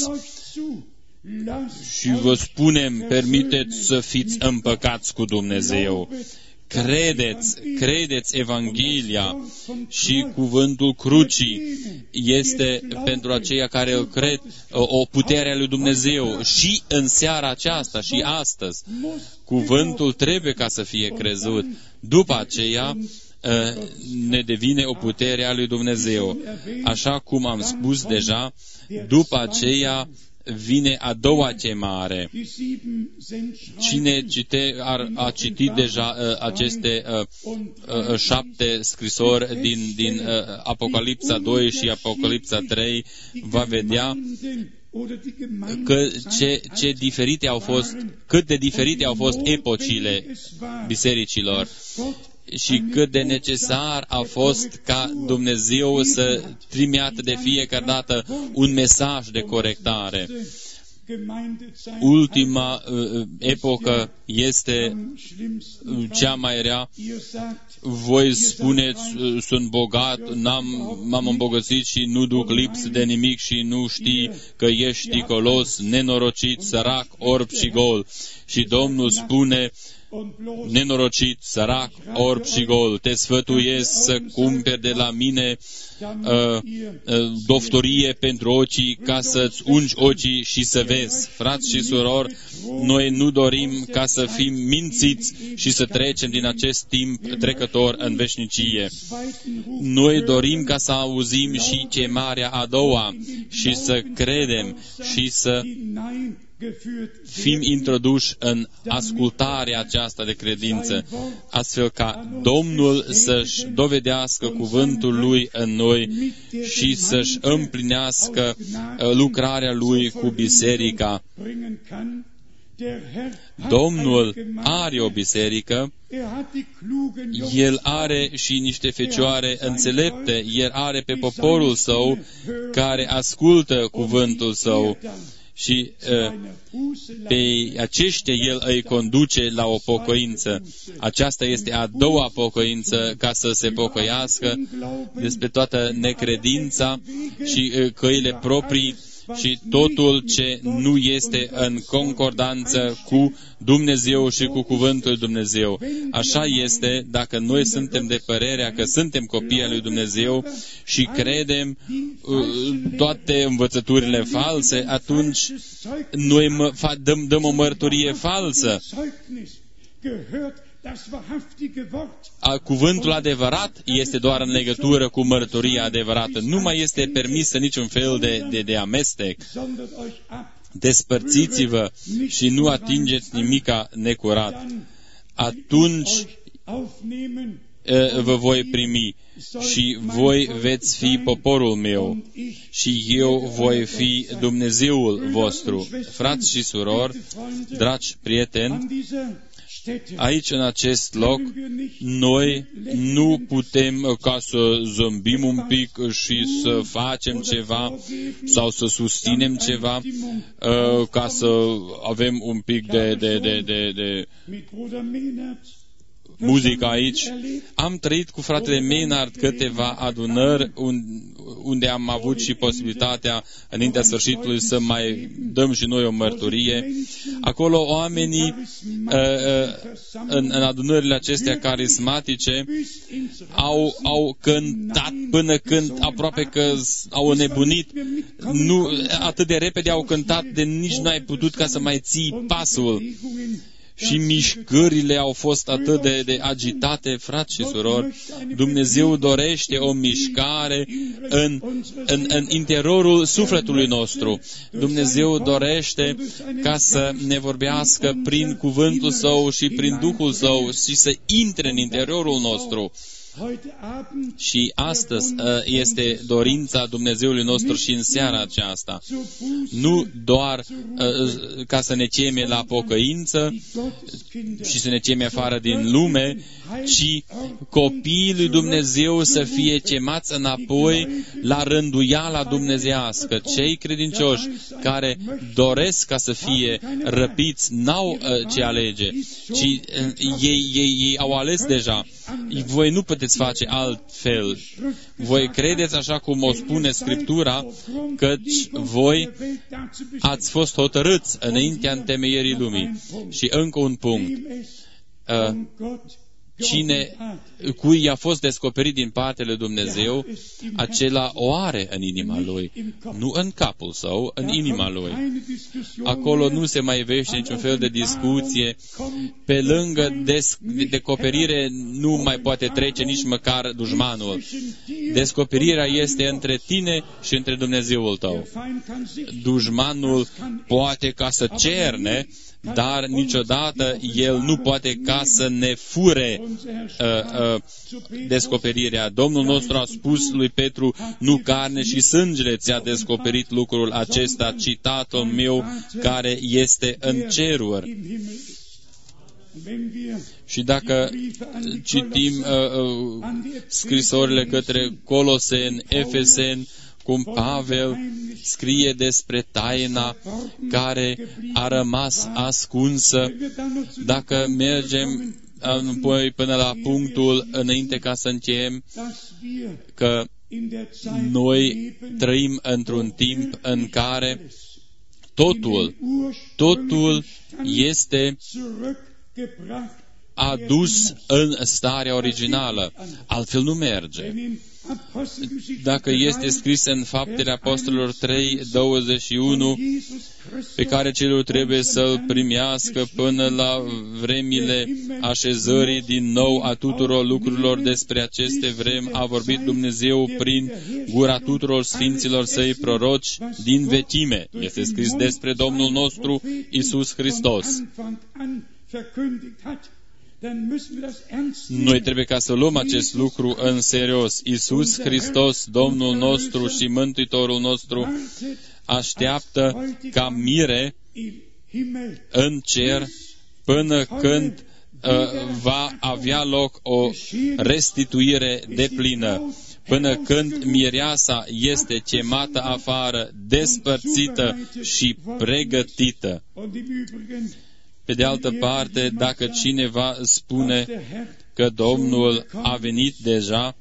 și vă spunem, permiteți să fiți împăcați cu Dumnezeu. Credeți, credeți Evanghelia și cuvântul crucii este pentru aceia care îl cred o putere a lui Dumnezeu și în seara aceasta și astăzi. Cuvântul trebuie ca să fie crezut. După aceea ne devine o putere a lui Dumnezeu. Așa cum am spus deja, după aceea vine a doua chemare. Cine cite, ar, a citit deja uh, aceste uh, uh, șapte scrisori din, din uh, Apocalipsa doi și Apocalipsa trei, va vedea că ce, ce diferite au fost, cât de diferite au fost epocile bisericilor și cât de necesar a fost ca Dumnezeu să trimită de fiecare dată un mesaj de corectare. Ultima uh, epocă este cea mai rea. Voi spuneți, uh, sunt bogat, n-am, m-am îmbogățit și nu duc lips de nimic și nu știi că ești ticolos, nenorocit, sărac, orb și gol. Și Domnul spune, nenorocit, sărac, orb și gol, te sfătuiesc să cumperi de la mine uh, uh, doftorie pentru ochii ca să-ți ungi ochii și să vezi. Frați și surori, noi nu dorim ca să fim mințiți și să trecem din acest timp trecător în veșnicie. Noi dorim ca să auzim și chemarea a doua și să credem și să fim introduși în ascultarea aceasta de credință, astfel ca Domnul să-și dovedească cuvântul Lui în noi și să-și împlinească lucrarea Lui cu biserica. Domnul are o biserică, El are și niște fecioare înțelepte, El are pe poporul Său care ascultă cuvântul Său și uh, pe aceștia El îi conduce la o pocăință. Aceasta este a doua pocăință, ca să se pocăiască despre toată necredința și uh, căile proprii și totul ce nu este în concordanță cu Dumnezeu și cu cuvântul Dumnezeu. Așa este dacă noi suntem de părerea că suntem copii al lui Dumnezeu și credem uh, toate învățăturile false, atunci noi mă, fa, dăm, dăm o mărturie falsă. A, cuvântul adevărat este doar în legătură cu mărturia adevărată. Nu mai este permisă niciun fel de, de, de amestec. Despărțiți-vă și nu atingeți nimica necurat. Atunci vă voi primi și voi veți fi poporul meu și eu voi fi Dumnezeul vostru. Frați și surori, dragi prieteni, aici, în acest loc, noi nu putem ca să zâmbim un pic și să facem ceva sau să susținem ceva ca să avem un pic de, de, de, de, de muzică aici. Am trăit cu fratele Maynard câteva adunări unde am avut și posibilitatea înaintea sfârșitului să mai dăm și noi o mărturie. Acolo oamenii în, în adunările acestea carismatice au, au cântat până când aproape că au nebunit. Nu, atât de repede au cântat de nici n-ai putut ca să mai ții pasul. Și mișcările au fost atât de, de agitate, frați și surori. Dumnezeu dorește o mișcare în, în, în interiorul sufletului nostru. Dumnezeu dorește ca să ne vorbească prin cuvântul Său și prin Duhul Său și să intre în interiorul nostru. Și astăzi este dorința Dumnezeului nostru și în seara aceasta. Nu doar ca să ne cheme la pocăință și să ne cheme afară din lume, ci copiii lui Dumnezeu să fie chemați înapoi la rânduiala dumnezeiască. Cei credincioși care doresc ca să fie răpiți n-au ce alege, ci ei, ei, ei au ales deja. Voi nu puteți face altfel. Voi credeți așa cum o spune Scriptura, căci voi ați fost hotărâți înaintea întemeierii lumii. Și încă un punct. Uh, Cine, cui i-a fost descoperit din partea lui Dumnezeu, acela o are în inima lui, nu în capul său, în inima lui. Acolo nu se mai vește niciun fel de discuție. Pe lângă des- descoperire nu mai poate trece nici măcar dușmanul. Descoperirea este între tine și între Dumnezeul tău. Dușmanul poate ca să cerne, dar niciodată el nu poate ca să ne fure uh, uh, descoperirea. Domnul nostru a spus lui Petru, nu carne și sângele ți-a descoperit lucrul acesta, ci Tatăl meu care este în ceruri. Și dacă citim uh, uh, scrisorile către Coloseni, Efeseni, cum Pavel scrie despre taina care a rămas ascunsă, dacă mergem apoi până la punctul înainte ca să încheiem, că noi trăim într-un timp în care totul, totul este adus în starea originală, altfel nu merge. Dacă este scris în Faptele Apostolilor trei, douăzeci și unu, pe care celor trebuie să-l primească până la vremile așezării din nou a tuturor lucrurilor, despre aceste vremi a vorbit Dumnezeu prin gura tuturor sfinților săi proroci din vechime. Este scris despre Domnul nostru Iisus Hristos. Noi trebuie ca să luăm acest lucru în serios. Iisus Hristos, Domnul nostru și Mântuitorul nostru, așteaptă ca mire în cer până când uh, va avea loc o restituire deplină. până când mireasa este chemată afară, despărțită și pregătită. Pe de altă parte, dacă cineva spune că Domnul a venit deja,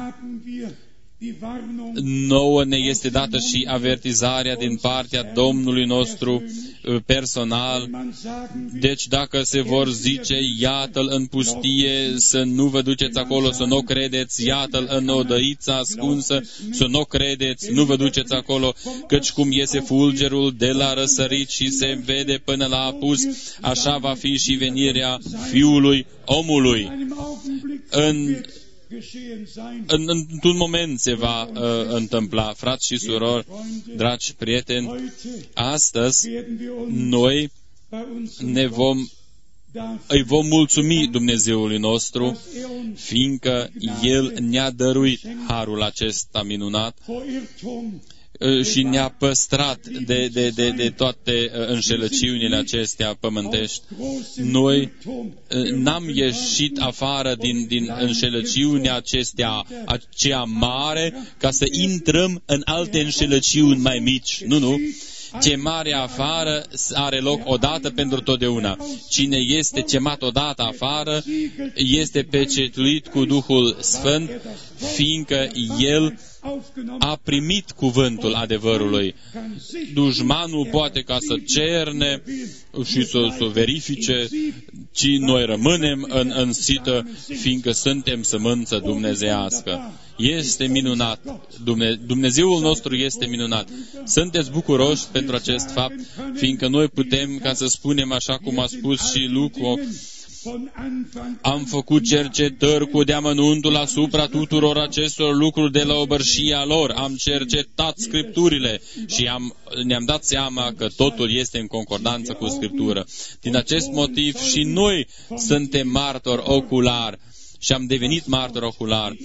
nouă ne este dată și avertizarea din partea Domnului nostru personal. Deci dacă se vor zice, iată-l în pustie, să nu vă duceți acolo, să nu credeți, iată-l în odăița ascunsă, să nu credeți, nu vă duceți acolo, căci cum iese fulgerul de la răsărit și se vede până la apus, așa va fi și venirea Fiului omului. În În, într-un moment se va uh, întâmpla, frați și surori, dragi prieteni, astăzi noi ne vom, îi vom mulțumi Dumnezeului nostru, fiindcă El ne-a dăruit harul acesta minunat și ne-a păstrat de, de, de, de toate înșelăciunile acestea pământești. Noi n-am ieșit afară din, din înșelăciunea acestea, aceea mare, ca să intrăm în alte înșelăciuni mai mici. Nu, nu. Chemarea afară are loc odată pentru totdeauna. Cine este chemat odată afară este pecetuit cu Duhul Sfânt, fiindcă el a primit cuvântul adevărului. Dușmanul poate ca să cerne și să, să verifice, ci noi rămânem în, în sită, fiindcă suntem sămânță dumnezeiască. Este minunat. Dumne, Dumnezeul nostru este minunat. Sunteți bucuroși pentru acest fapt, fiindcă noi putem, ca să spunem așa cum a spus și Lucu, am făcut cercetări cu deamănuntul asupra tuturor acestor lucruri de la obărșia lor. Am cercetat Scripturile și am, ne-am dat seama că totul este în concordanță cu Scriptură. Din acest motiv și noi suntem martori oculari și am devenit martori oculari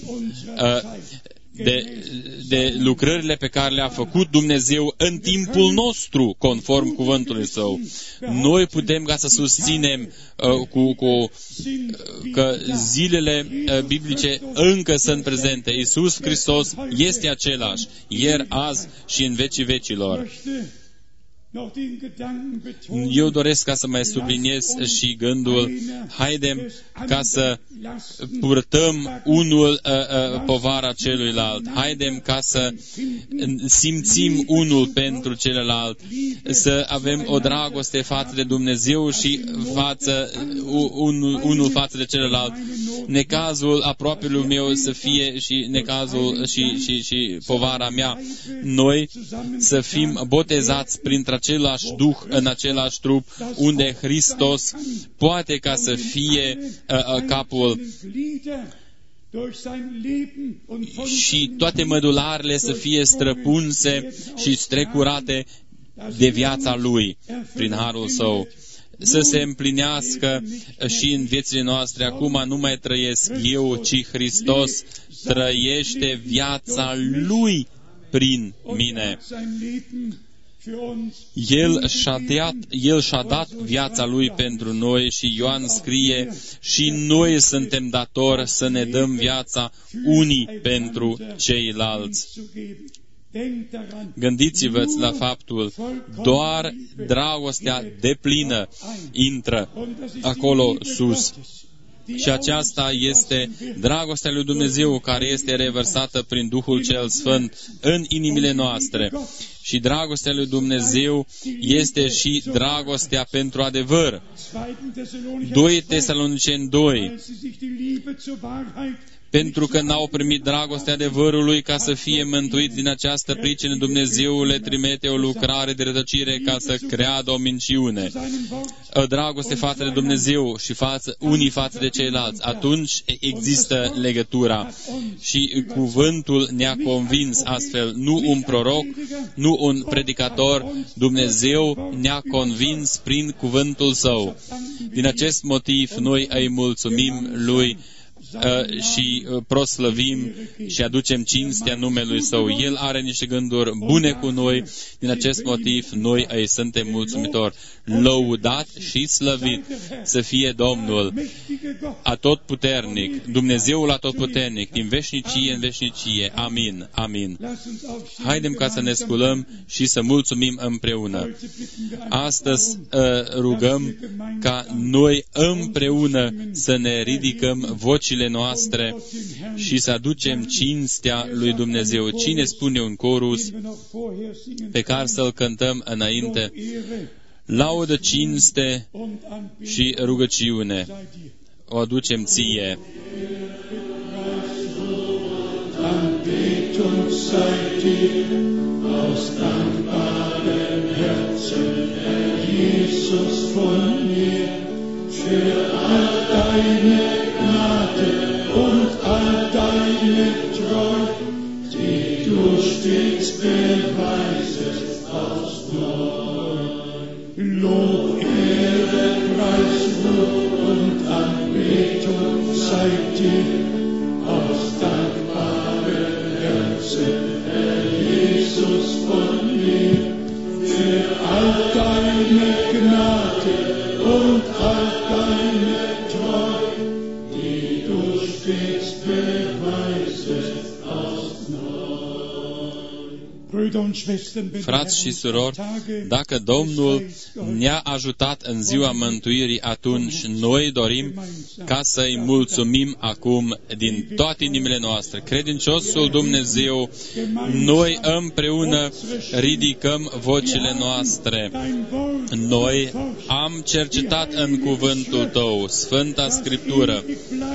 de, de lucrările pe care le-a făcut Dumnezeu în timpul nostru, conform cuvântului Său. Noi putem ca să susținem uh, cu, cu, uh, că zilele uh, biblice încă sunt prezente. Iisus Hristos este același, ieri, azi și în vecii vecilor. Eu doresc ca să mai subliniez și gândul, haidem ca să purtăm unul uh, uh, povara celuilalt, haidem ca să simțim unul pentru celălalt, să avem o dragoste față de Dumnezeu și față, un, unul față de celălalt. Necazul apropiului meu să fie și necazul și, și, și povara mea. Noi să fim botezați printre același Duh, în același trup, unde Hristos poate ca să fie uh, capul și toate mădularele să fie străpunse și strecurate de viața Lui prin harul Său. Să se împlinească și în viețile noastre. Acum nu mai trăiesc eu, ci Hristos trăiește viața Lui prin mine. El și-a dat, El și-a dat viața Lui pentru noi și Ioan scrie, și noi suntem datori să ne dăm viața unii pentru ceilalți. Gândiți-vă la faptul, doar dragostea deplină intră acolo sus. Și aceasta este dragostea lui Dumnezeu care este revărsată prin Duhul cel Sfânt în inimile noastre. Și dragostea lui Dumnezeu este și dragostea pentru adevăr. doi Tesaloniceni doi. Pentru că n-au primit dragostea adevărului ca să fie mântuit din această pricină, Dumnezeu le trimite o lucrare de rătăcire ca să creadă o minciune. O dragoste față de Dumnezeu și față, unii față de ceilalți. Atunci există legătura. Și cuvântul ne-a convins astfel, nu un proroc, nu un predicator, Dumnezeu ne-a convins prin cuvântul Său. Din acest motiv noi îi mulțumim Lui și proslăvim și aducem cinstea numelui Său. El are niște gânduri bune cu noi, din acest motiv noi îi suntem mulțumitori. Lăudat și slăvit să fie Domnul atotputernic, Dumnezeul atotputernic, din veșnicie în veșnicie. Amin. Amin. Haidem ca să ne sculăm și să mulțumim împreună. Astăzi rugăm ca noi împreună să ne ridicăm vocile noastre și să aducem cinstea lui Dumnezeu. Cine spune un corus pe care să-l cântăm înainte? Laudă, cinste și rugăciune o aducem ție. Anbetung sei dir aus dankbarem Herzen, Herr Jesus von mir, für all deine Gnade und all deine Treu, die du stets beweisest aufs Neue. Lob, Ehre, Preis, Ruhm und Anbetung sei dir aus dankbarem Herzen, Herr Jesus von mir, für all deine Gnade und all deine Treu, die du stets beweisest aufs Neue. Frați și surori, dacă Domnul ne-a ajutat în ziua mântuirii, atunci noi dorim ca să-i mulțumim acum din toate inimile noastre. Credinciosul Dumnezeu, noi împreună ridicăm vocile noastre. Noi am cercetat în cuvântul Tău, Sfânta Scriptură,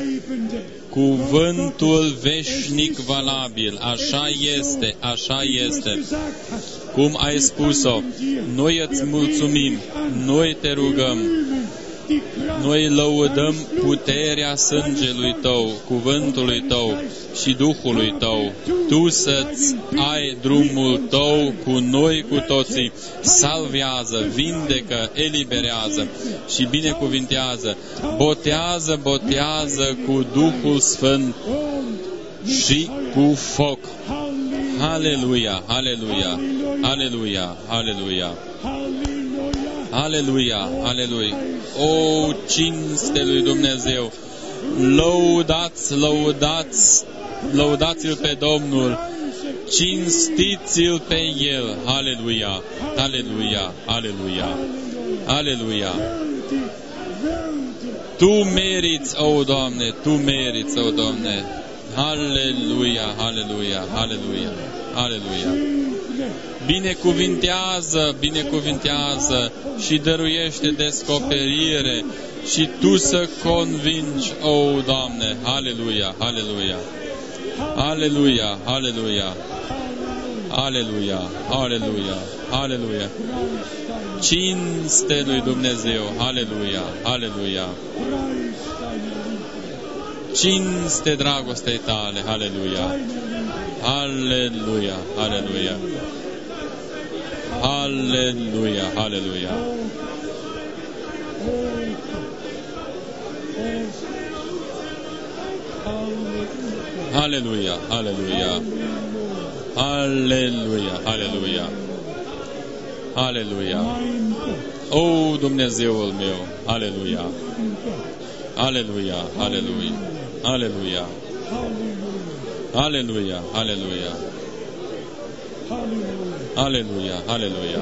cuvântul veșnic valabil, așa este, așa este. Cum ai spus-o, noi îți mulțumim, noi te rugăm, noi lăudăm puterea sângelui Tău, cuvântului Tău și Duhului Tău. Tu să-ți ai drumul Tău cu noi cu toții. Salvează, vindecă, eliberează și binecuvintează. Botează, botează cu Duhul Sfânt și cu foc. Aleluia, aleluia, aleluia, aleluia. Aleluia, aleluia. O, cinste lui Dumnezeu! Lăudați, lăudați, lăudați-L pe Domnul, cinstiți-L pe El. Aleluia, aleluia, aleluia, aleluia. Tu meriți, o Doamne, Tu meriți, o Doamne. Aleluia, aleluia, aleluia, aleluia. Binecuvintează, binecuvintează și dăruiește descoperire și Tu să convingi, o Doamne. Aleluia, aleluia, aleluia, aleluia, aleluia, aleluia, aleluia. Cinste lui Dumnezeu, aleluia, aleluia. Cinste dragostei Tale, aleluia, aleluia, aleluia. Aleluia, aleluia. Aleluia, aleluia. Aleluia, aleluia. Aleluia. O, Dumnezeul meu, aleluia. Aleluia, aleluia. Aleluia. Aleluia, aleluia. Aleluia, aleluia.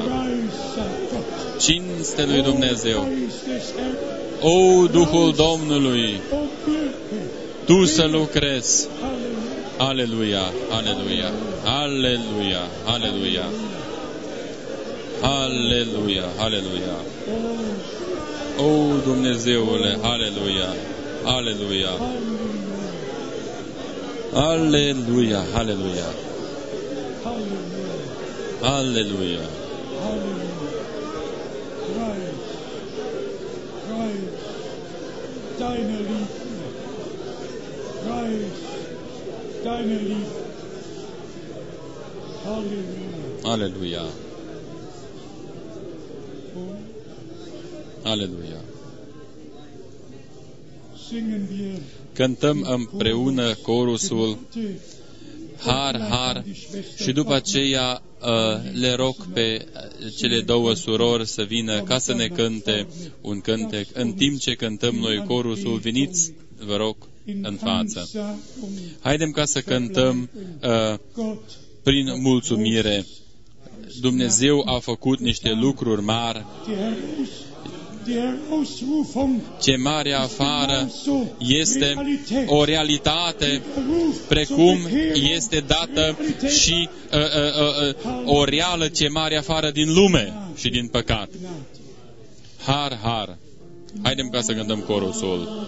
Cinste lui Dumnezeu. O, Duhul Domnului, Tu să lucrezi. Aleluia, aleluia, aleluia, aleluia. Aleluia, aleluia. O, Dumnezeule, aleluia, aleluia. Aleluia, aleluia. Aleluia. Deine Liebe, Preis, deine Liebe. Halleluja. Aleluia. Aleluia. cântăm împreună corusul Har, har, și după aceea le rog pe cele două surori să vină ca să ne cânte un cântec. În timp ce cântăm noi corusul, veniți, vă rog, în față. Haidem ca să cântăm uh, prin mulțumire. Dumnezeu a făcut niște lucruri mari. Chemarea afară este o realitate, precum este dată și uh, uh, uh, o reală chemare afară din lume și din păcat. Har, har. Haidem ca să cântăm corusul.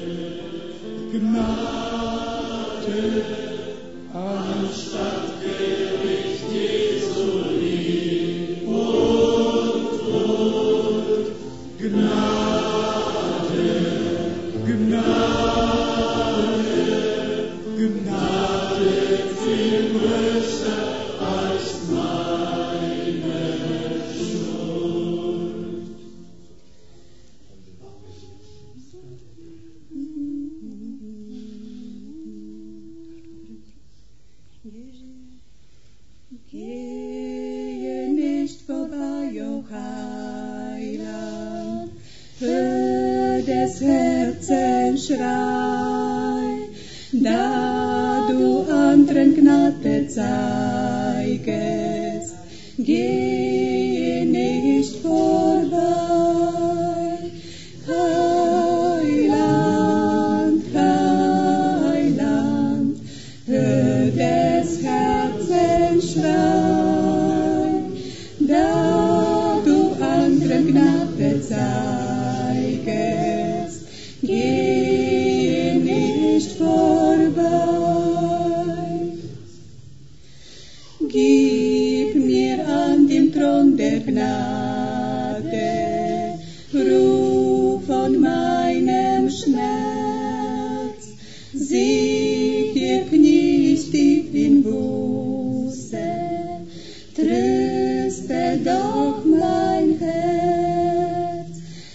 Schrei, da du anderen Gnade zeigest, gehe nicht vorbei. Heiland, Heiland, hör des Herzens Schrei, da du anderen Gnade zeigest, gehe nicht vorbei. Gib mir an dem Thron der Gnade, Ruf von meinem Schmerz, sieh dir kniest tief in Buße, tröste doch mein Herz.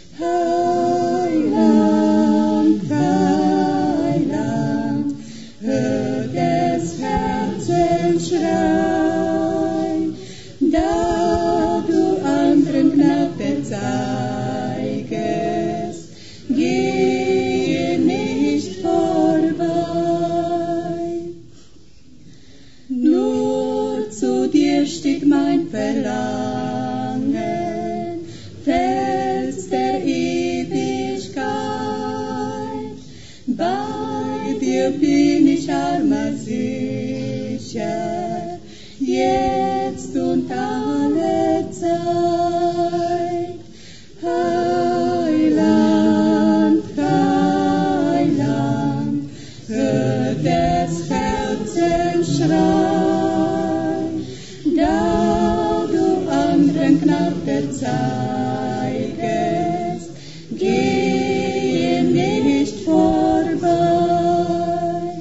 Heiland, Heiland, hör des Herzens Schrei, da du anderen Gnade zeigest, gehe nicht vorbei. Nur zu dir steht mein Verlangen, Fels der Ewigkeit. Bei dir bin ich armer sicher, jetzt und alle Zeit. Heiland, Heiland, hör des Herzens Schrei, da du anderen Gnade zeigest, gehe nicht vorbei.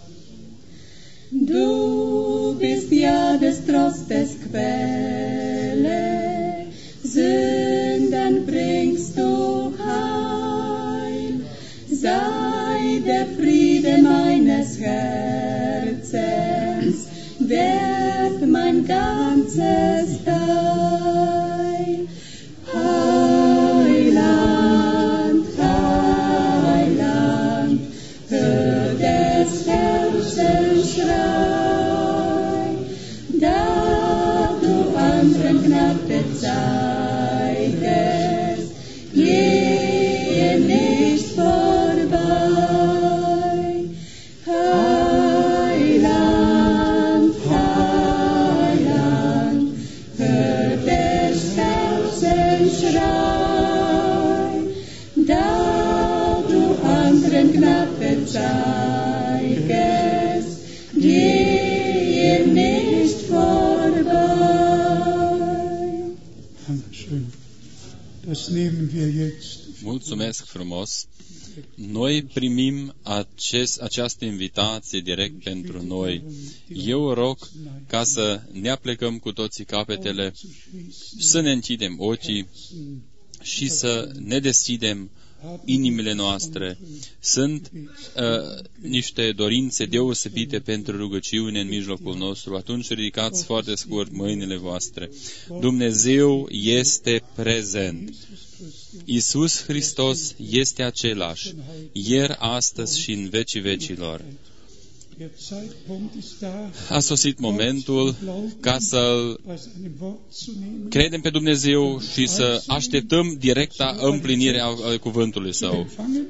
Du bist ja des Trostes Quelle, Sünden bringst du heil, sei der Friede meines Herzens, wert mein ganzes Teil. Heiland, Heiland, hör des Herzens Schrei, da du anderen Gnade zeigest, gehe nicht vorbei. Heiland, Heiland, hör des Herzens Schrei, da du anderen Gnade zeigest, gehe nicht vorbei. Dankeschön. Das nehmen wir jetzt. Mulțumesc frumos! Noi primim acest, această invitație direct pentru noi. Eu rog ca să ne aplecăm cu toții capetele, să ne închidem ochii și să ne deschidem inimile noastre. Sunt uh, niște dorințe deosebite pentru rugăciune în mijlocul nostru. Atunci ridicați foarte scurt mâinile voastre. Dumnezeu este prezent. Iisus Hristos este același, ieri, astăzi și în vecii vecilor. A sosit momentul ca să credem pe Dumnezeu și să așteptăm directa împlinire a cuvântului Său.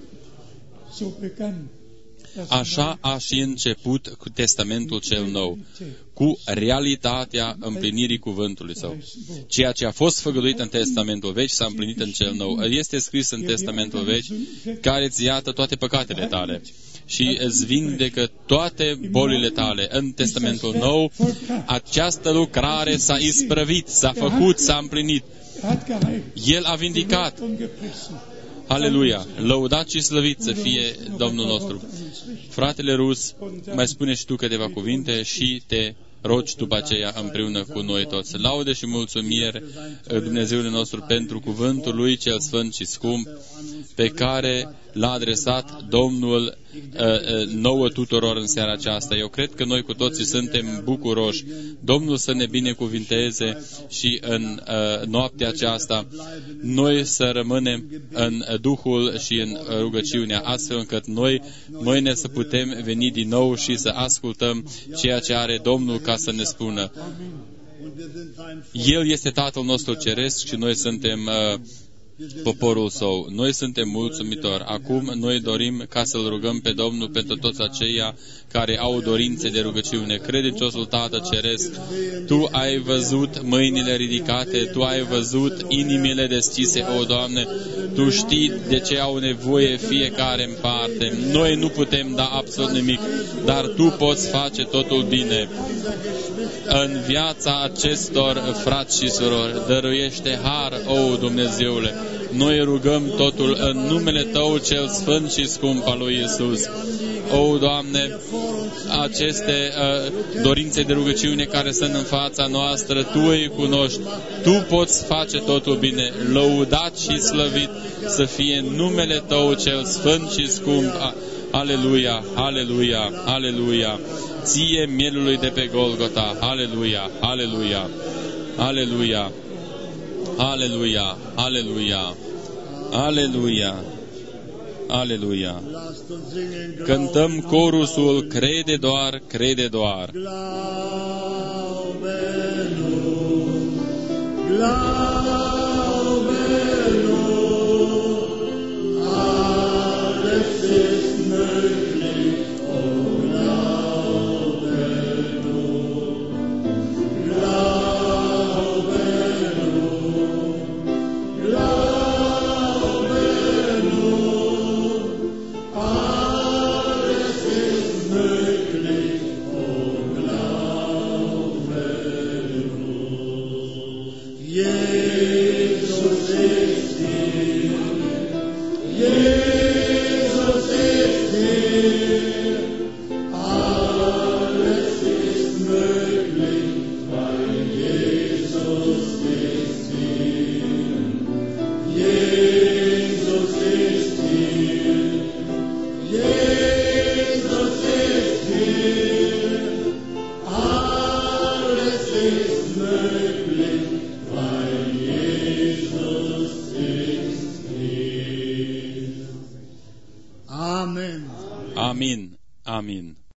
Așa a și început cu Testamentul cel Nou, cu realitatea împlinirii cuvântului Său. Ceea ce a fost făgăduit în Testamentul Vechi s-a împlinit în cel Nou. Este scris în Testamentul Vechi, care îți iată toate păcatele tale și îți vindecă toate bolile tale. În Testamentul Nou, această lucrare s-a isprăvit, s-a făcut, s-a împlinit. El a vindicat. Aleluia! Lăudat și slăvit să fie Domnul nostru. Fratele Rus, mai spune și tu câteva cuvinte și te rogi după aceea împreună cu noi toți. Laude și mulțumiri Dumnezeului nostru pentru cuvântul Lui cel sfânt și scump pe care l-a adresat Domnul uh, uh, nouă tuturor în seara aceasta. Eu cred că noi cu toții suntem bucuroși. Domnul să ne binecuvinteze și în uh, noaptea aceasta noi să rămânem în Duhul și în rugăciunea, astfel încât noi mâine să putem veni din nou și să ascultăm ceea ce are Domnul ca să ne spună. El este Tatăl nostru Ceresc și noi suntem uh, poporul Său. Noi suntem mulțumitori. Acum noi dorim ca să-L rugăm pe Domnul pentru toți aceia care au dorințe de rugăciune. Credinciosul Tată Ceresc, Tu ai văzut mâinile ridicate, Tu ai văzut inimile deschise, o Doamne, Tu știi de ce au nevoie fiecare în parte. Noi nu putem da absolut nimic, dar Tu poți face totul bine. În viața acestor frați și surori, dăruiește har, o Dumnezeule. Noi rugăm totul în numele Tău cel sfânt și scump al lui Iisus. O, Doamne, aceste uh, dorințe de rugăciune care sunt în fața noastră, Tu îi cunoști. Tu poți face totul bine. Lăudat și slăvit să fie numele Tău cel sfânt și scump. Aleluia, aleluia, aleluia. Ție mielului de pe Golgota. Aleluia, aleluia, aleluia. Aleluia, aleluia, aleluia, aleluia. Cântăm corusul, crede doar, crede doar. Amin. Amin.